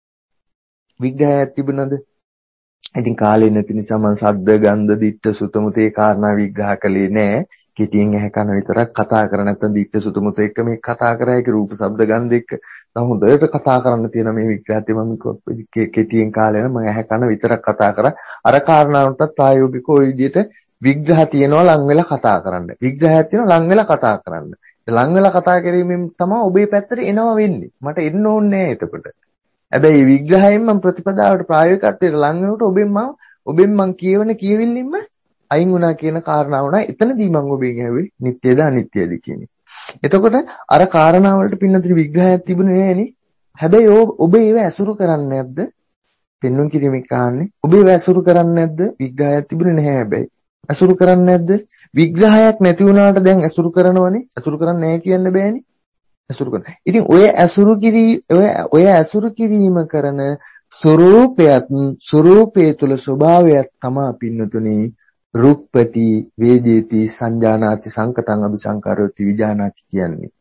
විග්‍රහයක් තිබුණාද? ඉතින් කාලේ නැති නිසා මම සද්ද ගන්ධ දිට්ඨ සුතමුතේ කාරණා විග්‍රහ කළේ නෑ. කෙටියෙන් ඇහැ කන විතරක් කතා කර නැත්නම් දිට්ඨ සුතමුත එක්ක මේ කතා කරා ඒක රූප ශබ්ද ගන්ධ එක්ක තව හොඳට කතා කරන්න තියෙන මේ විග්‍රහය මම කෙටියෙන් කාලේ නම් මම ඇහැ කන විතරක් කතා කරා. අර කාරණාවටත් ප්‍රායෝගිකව ওই විදිහට විග්‍රහ තියනවා ලං වෙලා කතා කරන්න. විග්‍රහයක් තියෙනවා ලං වෙලා කතා කරන්න. ලං වෙලා කතා කිරීමෙන් තමයි ඔබේ පැත්තට එනවා වෙන්නේ. මට එන්න ඕනේ නෑ එතකොට. හැබැයි විග්‍රහයෙන් මම ප්‍රතිපදාවට ප්‍රායෝගිකත්වයට ලං වෙනකොට ඔබෙන් මම ඔබෙන් මම කියවන කියවිල්ලින්ම අයින් වුණා කියන කාරණාව උනා. එතනදී මම ඔබෙන් ඇහුවේ නිට්ටයද අනිත්‍යද කියන එක. එතකොට අර කාරණා වලට පින්නතර විග්‍රහයක් තිබුණේ නෑනේ. හැබැයි ඔබ ඒව ඇසුරු කරන්නේ නැද්ද? පෙන්වුම් කිරීමේ කාන්නේ. ඔබ ඒව ඇසුරු කරන්නේ නැද්ද? විග්‍රහයක් තිබුණේ නැහැ හැබැයි. ඇසුරු කරන්නේ නැද්ද? විග්‍රහයක් නැති වුණාට දැන් ඇසුරු කරනවනේ. ඇසුරු කරන්නේ නැහැ කියන්න බෑනේ. ඇසුරු කරන. ඉතින් ඔය ඇසුරු කිරී ඔය ඔය ඇසුරු කිරීම කරන ස්වરૂපයත් ස්වરૂපයේ තුල ස්වභාවයක් තමයි පින්නතුනි රුප්පති වේදේති සංජානාති සංකතං අபிසංකාරෝති විජානාති කියන්නේ.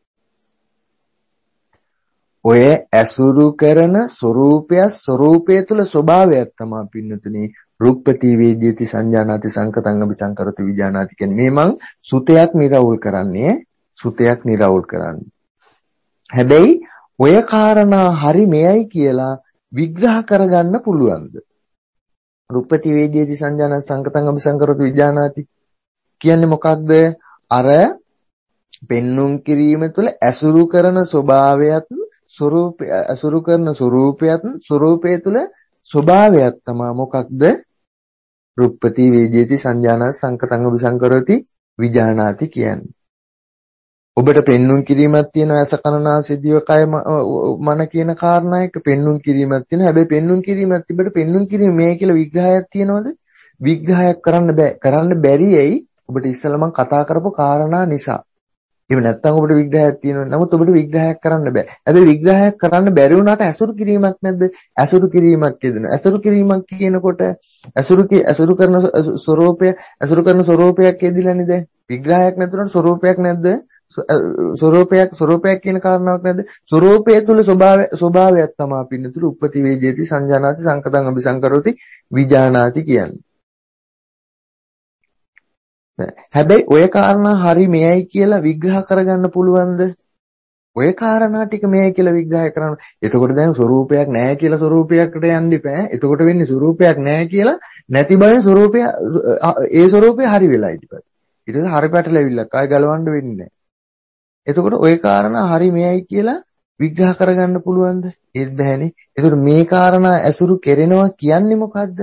ඔය ඇසුරු කරන ස්වરૂපය ස්වરૂපයේ තුල ස්වභාවයක් තමයි පින්නතුනි රුප්පති වේදේති සංජානාති සංකතං අபிසංකාරෝති විජානාති කියන්නේ. මේ මං සුතයක් නිරවුල් කරන්නේ සුතයක් නිරවුල් කරන්නේ. හැබැයි ඔය කාරණා හරි මෙයයි කියලා විග්‍රහ කරගන්න පුළුවන්ද? රුප්පති වේදේති සංජානන සංකතං අபிසංකරතු විඥානාති කියන්නේ මොකක්ද? අර පෙන්눔 කිරීම තුළ ඇසුරු කරන ස්වභාවයත් ස්වરૂපය ඇසුරු කරන ස්වરૂපයත් ස්වરૂපය තුළ ස්වභාවයක් තමයි මොකක්ද? රුප්පති වේදේති සංජානන සංකතං අபிසංකරති විඥානාති කියන්නේ. ඔබට පෙන්눔 කිරීමක් තියෙනවා ඇස කන නාසය දිව කය මන කියන කාරණා එක පෙන්눔 කිරීමක් තියෙනවා. හැබැයි පෙන්눔 කිරීමක් තිබ්බට පෙන්눔 කිරීම මේ කියලා විග්‍රහයක් තියෙනවද? විග්‍රහයක් කරන්න බෑ. කරන්න බැරි ඇයි? ඔබට ඉස්සෙල්ලා මම කතා කරපු කාරණා නිසා. එහෙම නැත්නම් ඔබට විග්‍රහයක් තියෙනවා. නමුත් ඔබට විග්‍රහයක් කරන්න බෑ. හැබැයි විග්‍රහයක් කරන්න බැරි වුණාට ඇසුරු කිරීමක් නැද්ද? ඇසුරු කිරීමක් කියදෙනවා. ඇසුරු කිරීමක් කියනකොට ඇසුරු ඇසුරු කරන ස්වરૂපය ඇසුරු කරන ස්වરૂපයක් කියදිලානේ දැන්. විග්‍රහයක් නැතුනට ස්වરૂපයක් නැද්ද? ස්වરૂපයක් ස්වરૂපයක් කියන කාරණාවක් නැද්ද? ස්වરૂපයේ තුල ස්වභාවය ස්වභාවයක් තමයි පින්නතුළු උප්පති වේදේති සංජානාති සංකතං අபிසංකරෝති විජානාති කියන්නේ. හැබැයි ඔය කාරණා හරි මෙයයි කියලා විග්‍රහ කරගන්න පුළුවන්ද? ඔය කාරණා ටික මෙයයි කියලා විග්‍රහ කරන්න. එතකොට දැන් ස්වરૂපයක් නැහැ කියලා ස්වરૂපයකට යන්න ඉපෑ. එතකොට වෙන්නේ ස්වરૂපයක් නැහැ කියලා නැති බවෙන් ස්වરૂපය ඒ ස්වરૂපය හරි වෙලා ඉතිපත්. ඊට පස්සේ හරි පැටලෙවිල්ලක් ආය ගලවන්න වෙන්නේ නැහැ. එතකොට ওই කාරණා හරි මෙයයි කියලා විග්‍රහ කරගන්න පුළුවන්ද? ඒත් බෑනේ. එතකොට මේ කාරණා ඇසුරු කෙරෙනවා කියන්නේ මොකද්ද?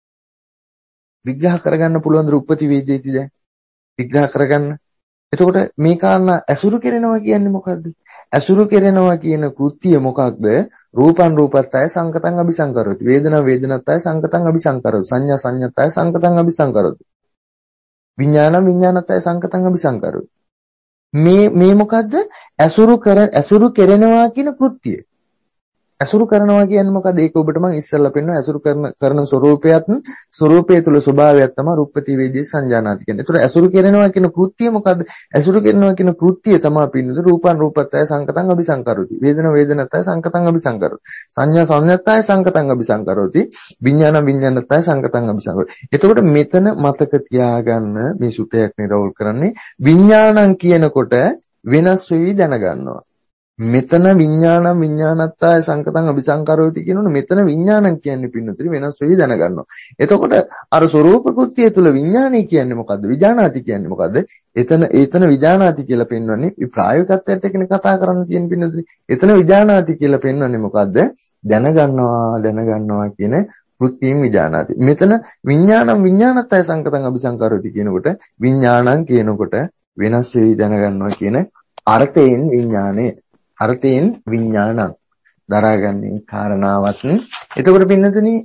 විග්‍රහ කරගන්න පුළුවන්ද රුප්පති වේදේති දැන්? විග්‍රහ කරගන්න. එතකොට මේ කාරණා ඇසුරු කෙරෙනවා කියන්නේ මොකද්ද? ඇසුරු කෙරෙනවා කියන කෘත්‍යය මොකක්ද? රූපං රූපත්තය සංකතං අபிසංකරෝති. වේදනා වේදනත්තය සංකතං අபிසංකරෝති. සංඥා සංඥාත්තය සංකතං අபிසංකරෝති. විඥාන විඥානත්තය සංකතං අபிසංකරෝති. මේ මේ මොකද්ද? ඇසුරු කර ඇසුරු කෙරෙනවා කියන කෘත්‍යය. ඇසුරු කරනවා කියන්නේ මොකද්ද? ඒක ඔබට මම ඉස්සෙල්ලා පෙන්නනවා. ඇසුරු කරන කරන ස්වરૂපයත් ස්වરૂපයේ තුල ස්වභාවයක් තමයි රුප්පති වේදී සංජානාති කියන්නේ. ඒතර ඇසුරු කෙරෙනවා කියන කෘත්‍යය මොකද්ද? ඇසුරු කෙරෙනවා කියන කෘත්‍යය තමයි පින්නද රූපං රූපත්තය සංකතං අபிසංකරෝති. වේදන වේදනත්තය සංකතං අபிසංකරෝති. සංඥා සංඥාත්තය සංකතං අபிසංකරෝති. විඥාන විඥානත්තය සංකතං අபிසංකරෝති. එතකොට මෙතන මතක තියාගන්න මේ සුතයක් නිරවුල් කරන්නේ විඥානං කියනකොට වෙනස් වෙවි දැනගන්නවා. මෙතන විඥානම් විඥානත්තය සංකතං අபிසංකරෝති කියනොත් මෙතන විඥානම් කියන්නේ පින්නතුනි වෙනස් වෙවි දැනගන්නවා. එතකොට අර ස්වરૂප කෘත්‍යය තුල විඥානයි කියන්නේ මොකද්ද? විඥානාති කියන්නේ මොකද්ද? එතන එතන විඥානාති කියලා පෙන්වන්නේ මේ ප්‍රායෝගිකත්වයට එක්කනේ කතා කරන්න තියෙන පින්නතුනි. එතන විඥානාති කියලා පෙන්වන්නේ මොකද්ද? දැනගන්නවා දැනගන්නවා කියන කෘත්‍යයෙන් විඥානාති. මෙතන විඥානම් විඥානත්තය සංකතං අபிසංකරෝති කියනකොට විඥානම් කියනකොට වෙනස් වෙවි දැනගන්නවා කියන අර්ථයෙන් විඥානය අර්ථයෙන් විඥානං දරාගන්නේ කාරණාවත්. එතකොට පින්නතුනි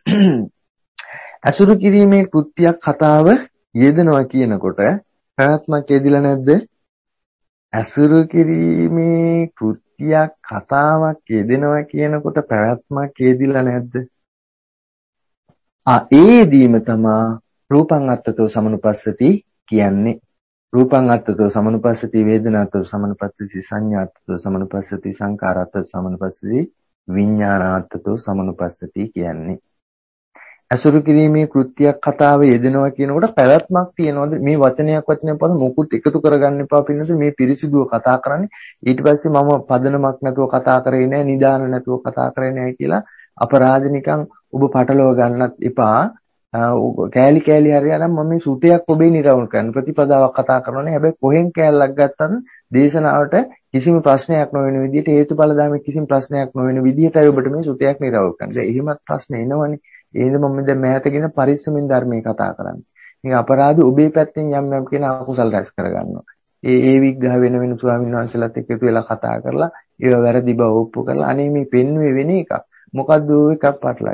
අසුරු කිරීමේ කෘත්‍යයක් කතාව යෙදෙනවා කියනකොට පැවැත්මක් යෙදිලා නැද්ද? අසුරු කිරීමේ කෘත්‍යයක් කතාවක් යෙදෙනවා කියනකොට පැවැත්මක් යෙදිලා නැද්ද? ආ ඒදීම තමයි රූපං අත්තතෝ සමනුපස්සති කියන්නේ. රූපං අත්තතෝ සමනුපස්සති වේදනාත්තෝ සමනුපස්සති සංඥාත්තෝ සමනුපස්සති සංඛාරත්තෝ සමනුපස්සති විඥානාත්තෝ සමනුපස්සති කියන්නේ. අසුරු කිරීමේ කෘත්‍යයක් කතාව යෙදෙනවා කියනකොට පැවැත්මක් තියනවාද? මේ වචනයක් වචනයක් පස්සේ මොකුත් එකතු කරගන්න එපා පින්නද මේ පිරිසිදුව කතා කරන්නේ. ඊට පස්සේ මම පදනමක් නැතුව කතා කරේ නෑ, නිදාන නැතුව කතා කරේ නෑ කියලා අපරාධ නිකන් ඔබ පටලව ගන්නත් එපා. කෑලි කෑලි හරියනම් මම මේ සුතයක් ඔබේ නිරවුල් කරන ප්‍රතිපදාවක් කතා කරනවානේ. හැබැයි කොහෙන් කෑල්ලක් ගත්තත් දේශනාවට කිසිම ප්‍රශ්නයක් නොවන විදිහට හේතුඵල ධර්මයේ කිසිම ප්‍රශ්නයක් නොවන විදිහටයි ඔබට මේ සුතයක් නිරවුල් කරන්නේ. දැන් එහෙමත් ප්‍රශ්න එනවනේ. එහෙනම් මම දැන් මෑතකින් පරිස්සමින් ධර්මයේ කතා කරන්නේ. මේ අපරාධ ඔබේ පැත්තෙන් යම් යම් කියන අකුසල් රැස් කරගන්නවා. ඒ ඒ විග්‍රහ වෙන වෙන ස්වාමීන් වහන්සේලාත් එක්ක එකතු වෙලා කතා කරලා ඒව වැරදි බව ඔප්පු කරලා අනේ මේ පෙන්වෙ වෙන එකක්. මොකද්ද එකක් පටලවාගෙන.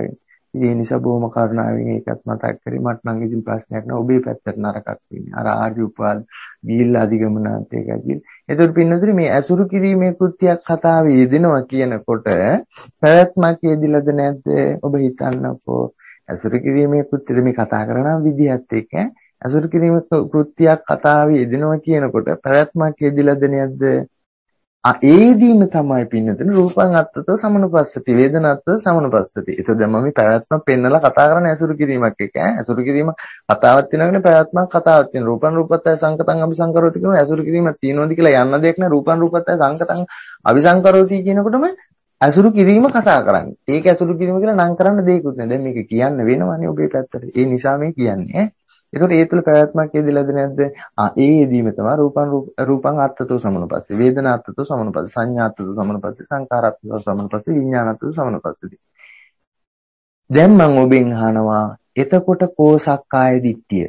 ඒ නිසා බොහොම කරුණාවෙන් ඒකත් මතක් කරේ. මට නම් ඉතින් ප්‍රශ්නයක් නෑ. ඔබේ පැත්තට නරකක් වෙන්නේ. අර ආර්ය උපාද ගිහිල්ලා අධිගමනාන්ත එකයි. ඒතකොට පින්නතුනි මේ ඇසුරු කිරීමේ කෘත්‍යයක් කතාවේ යෙදෙනවා කියනකොට පැවැත්මක් යෙදිලාද නැද්ද? ඔබ හිතන්නකෝ. ඇසුරු කිරීමේ කෘත්‍යෙද මේ කතා කරන විදිහත් එක්ක ඇසුරු කිරීමේ කෘත්‍යයක් කතාවේ යෙදෙනවා කියනකොට පැවැත්මක් යෙදිලාද නැද්ද? ඒදීම තමයි පින්නතුනි රූපං අත්තතෝ සමනුපස්සති වේදනත්තෝ සමනුපස්සති. ඒක දැන් මම මේ පැවැත්ම පෙන්නලා කතා කරන ඇසුරු කිරීමක් එක ඈ ඇසුරු කිරීම කතාවක් තියෙනවානේ පැවැත්මක් කතාවක් තියෙන. රූපං රූපත්තය සංකතං අபிසංකරෝති කියන ඇසුරු කිරීමක් තියෙනවද කියලා යන්න දෙයක් නෑ. රූපං රූපත්තය සංකතං අபிසංකරෝති කියනකොටම ඇසුරු කිරීම කතා කරන්නේ. ඒක ඇසුරු කිරීම කියලා නම් කරන්න දෙයක්වත් නෑ. දැන් මේක කියන්න වෙනවනේ ඔබේ පැත්තට. ඒ නිසා මේ කියන්නේ ඈ. ඒකට ඒ තුළ පැවැත්මක් යෙදෙලාද නැද්ද? ආ ඒ යෙදීම තමයි රූපං රූපං අත්තතෝ සමනුපස්සේ වේදනාත්තතෝ සමනුපස්සේ සංඥාත්තතෝ සමනුපස්සේ සංකාරත්තතෝ සමනුපස්සේ විඥානත්තතෝ සමනුපස්සේ. දැන් මම ඔබෙන් අහනවා එතකොට කෝ සක්කාය දිට්ඨිය?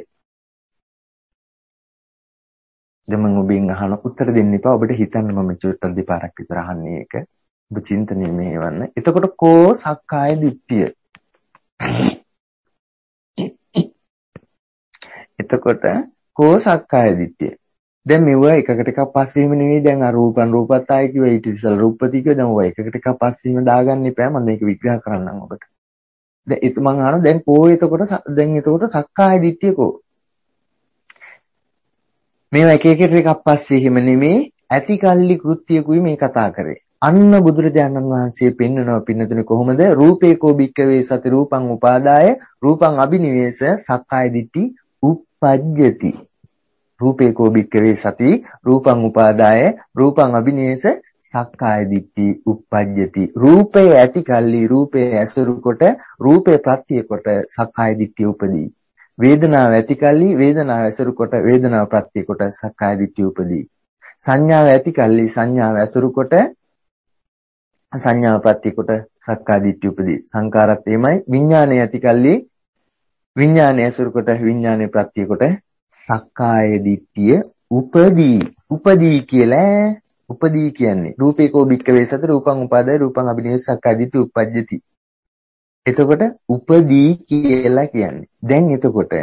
දැන් මම ඔබෙන් අහන උත්තර දෙන්න එපා. ඔබට හිතන්න මම චුට්ටක් දෙපාරක් විතර අහන්නේ ඒක. ඔබ චින්තනයේ මෙහෙවන්න. එතකොට කෝ සක්කාය දිට්ඨිය? එතකොට කෝ සක්කාය දිට්ඨිය? දැන් මෙව එකකට එකක් පස්සේම නෙවෙයි. දැන් අර රූපන් රූපත්තයි කිව්ව ඊට ඉස්සෙල් රූපති කිව්ව. දැන් ඔය එකකට එකක් පස්සේම දාගන්න එපා. මම මේක විග්‍රහ කරන්නම් ඔබට. දැන් ඒත් මම අහනවා දැන් කෝ එතකොට දැන් එතකොට සක්කාය දිට්ඨිය කෝ? මේවා එක එකට එකක් පස්සේ එහෙම නෙමෙයි. ඇති කල්ලි කෘත්‍යකුයි මේ කතා කරේ. අන්න බුදුරජාණන් වහන්සේ පෙන්වනවා පින්නතුනේ කොහොමද රූපේකෝ භික්කවේ සති රූපං උපාදාය රූපං අබිනිවේෂ සක්කාය දිට්ඨි uppajjati. රූපේකෝ භික්කවේ සති රූපං උපාදාය රූපං අබිනිවේෂ සක්කාය දිට්ඨි uppajjati. රූපේ ඇති කල්ලි රූපේ ඇසුරු කොට රූපේ ප්‍රත්‍ය කොට සක්කාය දිට්ඨිය උපදී. වේදනාව ඇති කල්ලි වේදනාව ඇසුරු කොට වේදනාව ප්‍රත්‍ය කොට සක්කාය දිට්ඨිය උපදී. සංඥාව ඇති කල්ලි සංඥාව ඇසුරු කොට සංඥාව ප්‍රත්‍ය කොට සක්කාය දිට්ඨිය උපදී. සංකාරත් එමය. විඥානය ඇති කල්ලි විඥානය ඇසුරු කොට විඥානය ප්‍රත්‍ය කොට සක්කාය දිට්ඨිය උපදී. උපදී කියලා උපදී කියන්නේ රූපේකෝ භික්කවේ සති රූපං උපාදාය රූපං අබිනිවේෂ සක්කාය දිට්ඨිය uppajjati. එතකොට උපදී කියලා කියන්නේ. දැන් එතකොට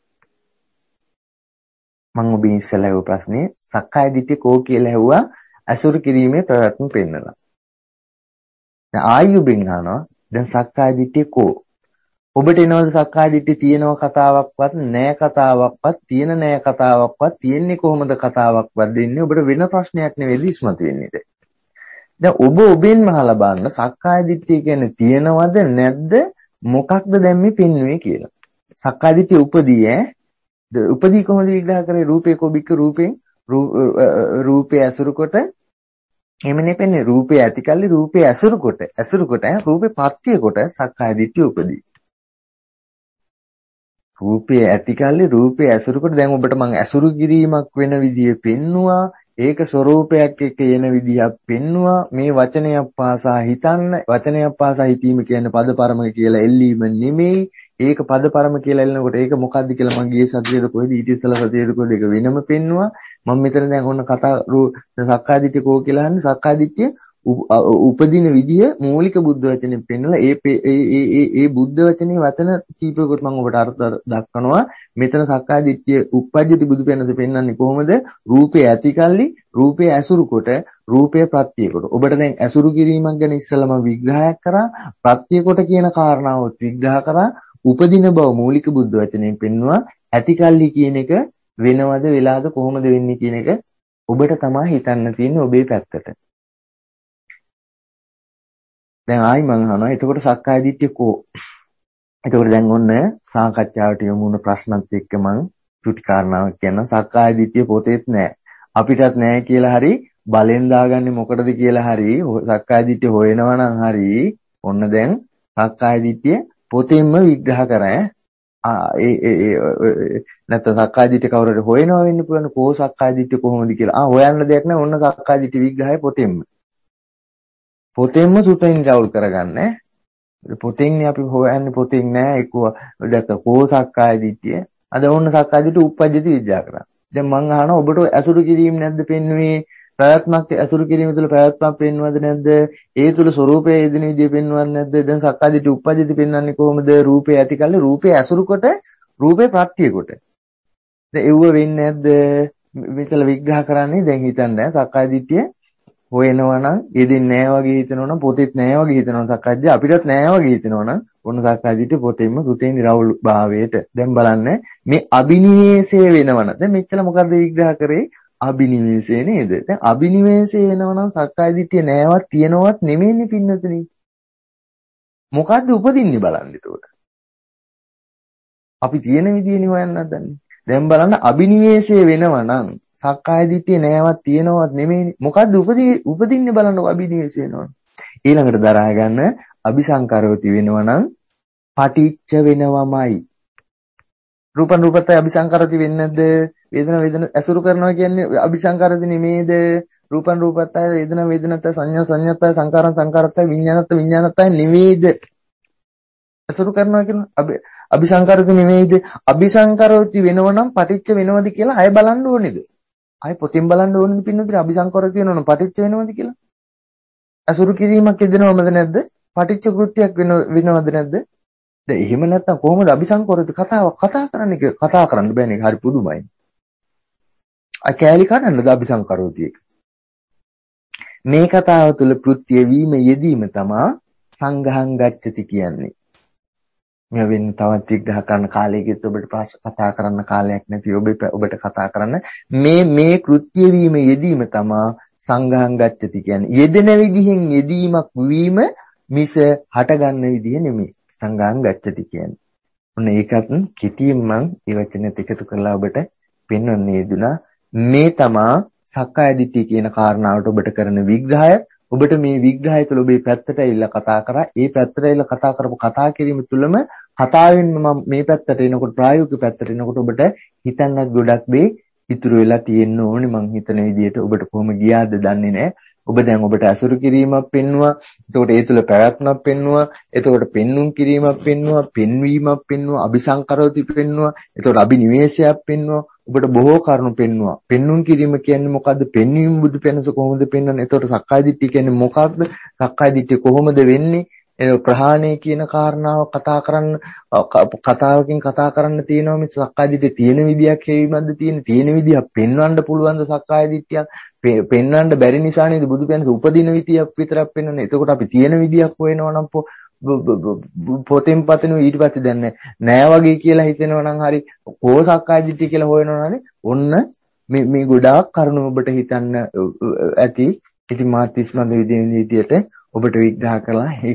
මම ඔබ ඉස්සෙල්ලා අහපු ප්‍රශ්නේ සක්කාය දිට්ඨිය කෝ කියලා ඇහුවා අසුරු කිරීමේ ප්‍රවැත්ම පෙන්නලා. දැන් ආයුබෙන් අහනවා දැන් සක්කාය දිට්ඨිය කෝ? ඔබට එනවද සක්කාය දිට්ඨිය තියෙනව කතාවක්වත් නෑ කතාවක්වත් තියෙන නෑ කතාවක්වත් තියෙන්නේ කොහොමද කතාවක්වත් දෙන්නේ? ඔබට වෙන ප්‍රශ්නයක් නෙවෙයි ඉස්මතු වෙන්නේ. දැන් ඔබ ඔබෙන්ම අහලා බලන්න සක්කාය දිට්ඨිය කියන්නේ තියෙනවද නැද්ද මොකක්ද දැන් මේ පෙන්වුවේ කියලා. සක්කාය දිට්ඨිය උපදී ඈ උපදී කොහොමද විග්‍රහ කරේ? රූපේකෝ බික්ක රූපෙන් රූපේ ඇසුරු කොට එමනේ පෙන්නේ රූපේ ඇතිකල්ලි රූපේ ඇසුරු කොට ඇසුරු කොට රූපේ පත්‍ය කොට සක්කාය දිට්ඨිය උපදී. රූපේ ඇතිකල්ලි රූපේ ඇසුරු කොට දැන් ඔබට මම ඇසුරු කිරීමක් වෙන විදිය පෙන්නවා. ඒක ස්වરૂපයක් එක්ක එන විදිහක් පෙන්නවා. මේ වචනයක් පාසා හිතන්න වචනයක් පාසා හිතීම කියන්නේ පදපරමක කියලා එල්ලීම නෙමෙයි. ඒක පදපරම කියලා එල්ලනකොට ඒක මොකද්ද කියලා මම ගියේ සතියේද කොහෙද ඊට ඉස්සෙල්ලා සතියේද කොහෙද ඒක වෙනම පෙන්නවා. මම මෙතන දැන් ඔන්න කතා සක්කාය දිට්ඨිය කෝ කියලා අහන්නේ සක්කාය දිට්ඨිය උපදින විදිය මූලික බුද්ධ වචනේ පෙන්නලා ඒ ඒ ඒ බුද්ධ වචනේ වචන කීපයකට මම ඔබට අර්ථ දක්වනවා. මෙතන සක්කාය දිට්ඨිය uppajjati බුදු පෙන්නද පෙන්වන්නේ කොහොමද? රූපේ ඇතිකල්ලි රූපේ ඇසුරු කොට රූපේ ප්‍රත්‍ය කොට. ඔබට දැන් ඇසුරු කිරීමක් ගැන ඉස්සෙල්ලා මම විග්‍රහයක් කරා. ප්‍රත්‍ය කොට කියන කාරණාවත් විග්‍රහ කරා. උපදින බව මූලික බුද්ධ වචනේ පෙන්වුවා. ඇතිකල්ලි කියන එක වෙනවද වෙලාද කොහොමද වෙන්නේ කියන එක ඔබට තමයි හිතන්න තියෙන්නේ ඔබේ පැත්තට. දැන් ආයි මම අහනවා එතකොට සක්කාය දිට්ඨිය කෝ? එතකොට දැන් ඔන්න සාකච්ඡාවට යමු වුණ ප්‍රශ්නත් එක්ක මම චුටි කාරණාවක් කියනවා. සක්කාය දිට්ඨිය පොතේත් නැහැ. අපිටත් නැහැ කියලා හරි බලෙන් දාගන්නේ මොකටද කියලා හරි සක්කාය දිට්ඨිය හොයනවා නම් හරි ඔන්න දැන් සක්කාය දිට්ඨිය පොතෙන්ම විග්‍රහ කරා. ඒ ඒ නැත්නම් සක්කාය දිට්ඨිය කවුරුහරි හොයනවා වෙන්න පුළුවන්. කෝ සක්කාය දිට්ඨිය කොහොමද කියලා. ආ හොයන්න දෙයක් නැහැ. ඔන්න සක්කාය දිට්ඨිය විග්‍රහය පොතෙන්ම. පොතෙන්ම සුටින් රවුල් කරගන්න. පොතෙන්නේ අපි හොයන්නේ පොතෙන් නෑ එක්ක දැක්ක කෝ සක්කාය දිට්ඨිය. අද ඕන්න සක්කාය දිට්ඨිය uppajjati විග්‍රහ කරා. දැන් මම අහනවා ඔබට අසුරු කිරීම නැද්ද පෙන්වුවේ? ප්‍රයත්නක් අසුරු කිරීම තුළ ප්‍රයත්නක් පෙන්වන්නද නැද්ද? ඒ තුළ ස්වરૂපයේ යෙදෙන විදිය පෙන්වන්නේ නැද්ද? දැන් සක්කාදිට්ඨි උප්පජ්ජති පෙන්වන්නේ කොහොමද? රූපේ ඇති කල්ලි රූපේ අසුරු කොට රූපේ ප්‍රත්‍ය කොට. දැන් ඒව වෙන්නේ නැද්ද? මෙතන විග්‍රහ කරන්නේ දැන් හිතන්න සක්කාදිට්ඨිය හොයනවා නම් යෙදෙන්නේ නැහැ වගේ හිතනවා නම් පොතෙත් නැහැ වගේ හිතනවා සක්කාදිට්ඨිය අපිටත් නැහැ වගේ හිතනවා නම් ඔන්න සක්කාදිට්ඨිය පොතෙන්ම සුතේ නිරවුල් භාවයට. දැන් බලන්න මේ අබිනිවේෂය වෙනවන. දැන් මෙච්චර මොකද්ද විග්‍රහ කරේ? අබිනිවේෂය නේද? දැන් අබිනිවේෂය වෙනවා නම් සක්කාදිට්ඨිය නෑවත් තියනවත් නෙමෙයිනේ පින්නතුනි. මොකද්ද උපදින්නේ බලන්න එතකොට. අපි තියෙන විදියනේ හොයන්න හදන්නේ. දැන් බලන්න අබිනිවේෂය වෙනවා නම් සක්කාදිට්ඨිය නෑවත් තියනවත් නෙමෙයිනේ. මොකද්ද උපදින්නේ බලන්න අබිනිවේෂය වෙනවා. ඊළඟට දරා ගන්න අபிසංකරෝති වෙනවා නම් පටිච්ච වෙනවමයි. රූපන් රූපතයි අபிසංකරති වෙන්නේ නැද්ද? වේදනා වේදනා ඇසුරු කරනවා කියන්නේ අபிසංකරති නෙමේද? රූපන් රූපතයි වේදනා වේදනතයි සංඥා සංඥාතයි සංකාරං සංකාරතයි විඥානත් විඥානතයි නෙමේද? ඇසුරු කරනවා කියන අபிසංකරති නෙමේද? අபிසංකරෝති වෙනවනම් පටිච්ච වෙනවද කියලා අය බලන්න ඕනේද? අය පොතින් බලන්න ඕනේද පින්නුදිර අபிසංකරති වෙනවනම් පටිච්ච වෙනවද කියලා? ඇසුරු කිරීමක් යෙදෙනවද නැද්ද? පටිච්ච කෘත්‍යයක් වෙනවද නැද්ද? දැන් එහෙම නැත්නම් කොහොමද අபிසංකරති කතාව කතා කරන්නේ කියලා කතා කරන්න බෑනේ. හරි පුදුමයි. අ කෑලි කඩන්නද අபிසංකරෝති එක. මේ කතාව තුළ කෘත්‍ය වීම යෙදීම තමයි සංඝහං ගච්ඡති කියන්නේ. මේ වෙන තවත් විග්‍රහ කරන කාලයකත් ඔබට කතා කරන්න කාලයක් නැති ඔබ ඔබට කතා කරන්න මේ මේ කෘත්‍ය වීම යෙදීම තමයි සංඝහං ගච්ඡති කියන්නේ. යෙදෙන විදිහෙන් යෙදීමක් වීම මිස හටගන්න විදිහ නෙමෙයි. සංඝහං ගච්ඡති කියන්නේ. ඔන්න ඒකත් කිතියෙන් මම මේ වචනෙත් එකතු කරලා ඔබට පෙන්වන්නේ දුනා. මේ තමා සක්කාය දිට්ඨිය කියන කාරණාවට ඔබට කරන විග්‍රහය. ඔබට මේ විග්‍රහය තුළ ඔබේ පැත්තට ඇවිල්ලා කතා කරා. ඒ පැත්තට ඇවිල්ලා කතා කරපු කතා කිරීම තුළම කතාවෙන් මම මේ පැත්තට එනකොට ප්‍රායෝගික පැත්තට එනකොට ඔබට හිතන්නත් ගොඩක් දේ ඉතුරු වෙලා තියෙන්න ඕනේ. මං හිතන විදිහට ඔබට කොහොම ගියාද දන්නේ නැහැ. ඔබ දැන් ඔබට අසුරු කිරීමක් පෙන්නවා. එතකොට ඒ තුළ පැවැත්මක් පෙන්නවා. එතකොට පෙන්눔 කිරීමක් පෙන්නවා. පෙන්වීමක් පෙන්නවා. අபிසංකරෝති පෙන්නවා. එතකොට අබිනිවේෂයක් පෙන්නවා. ඔබට බොහෝ කරුණු පෙන්නවා. පෙන්눔 කිරීම කියන්නේ මොකද්ද? පෙන්වීම බුදු පෙනස කොහොමද පෙන්වන්නේ? එතකොට සක්කාය දිට්ඨිය කියන්නේ මොකක්ද? සක්කාය දිට්ඨිය කොහොමද වෙන්නේ? ඒ ප්‍රහාණය කියන කාරණාව කතා කරන්න කතාවකින් කතා කරන්න තියෙනවා. මේ සක්කාය දිට්ඨිය තියෙන විදියක් හේවිමත්ද තියෙන තියෙන විදියක් පෙන්වන්න පුළුවන්ද සක්කාය දිට්ඨියක්? පෙන්වන්න බැරි නිසා නේද බුදු පෙනස උපදින විදියක් විතරක් පෙන්වන්නේ. එතකොට අපි තියෙන විදියක් හොයනවා නම් පොතෙන් පතන ඊට පස්සේ දැන් නෑ වගේ කියලා හිතෙනවා නම් හරි කෝ සක්කාය දිට්ඨිය කියලා හොයනවා නම් ඔන්න මේ මේ ගොඩාක් කරුණු ඔබට හිතන්න ඇති. ඉතින් මාත් ඉස්මන්ද විදිහට ඔබට විග්‍රහ කළා.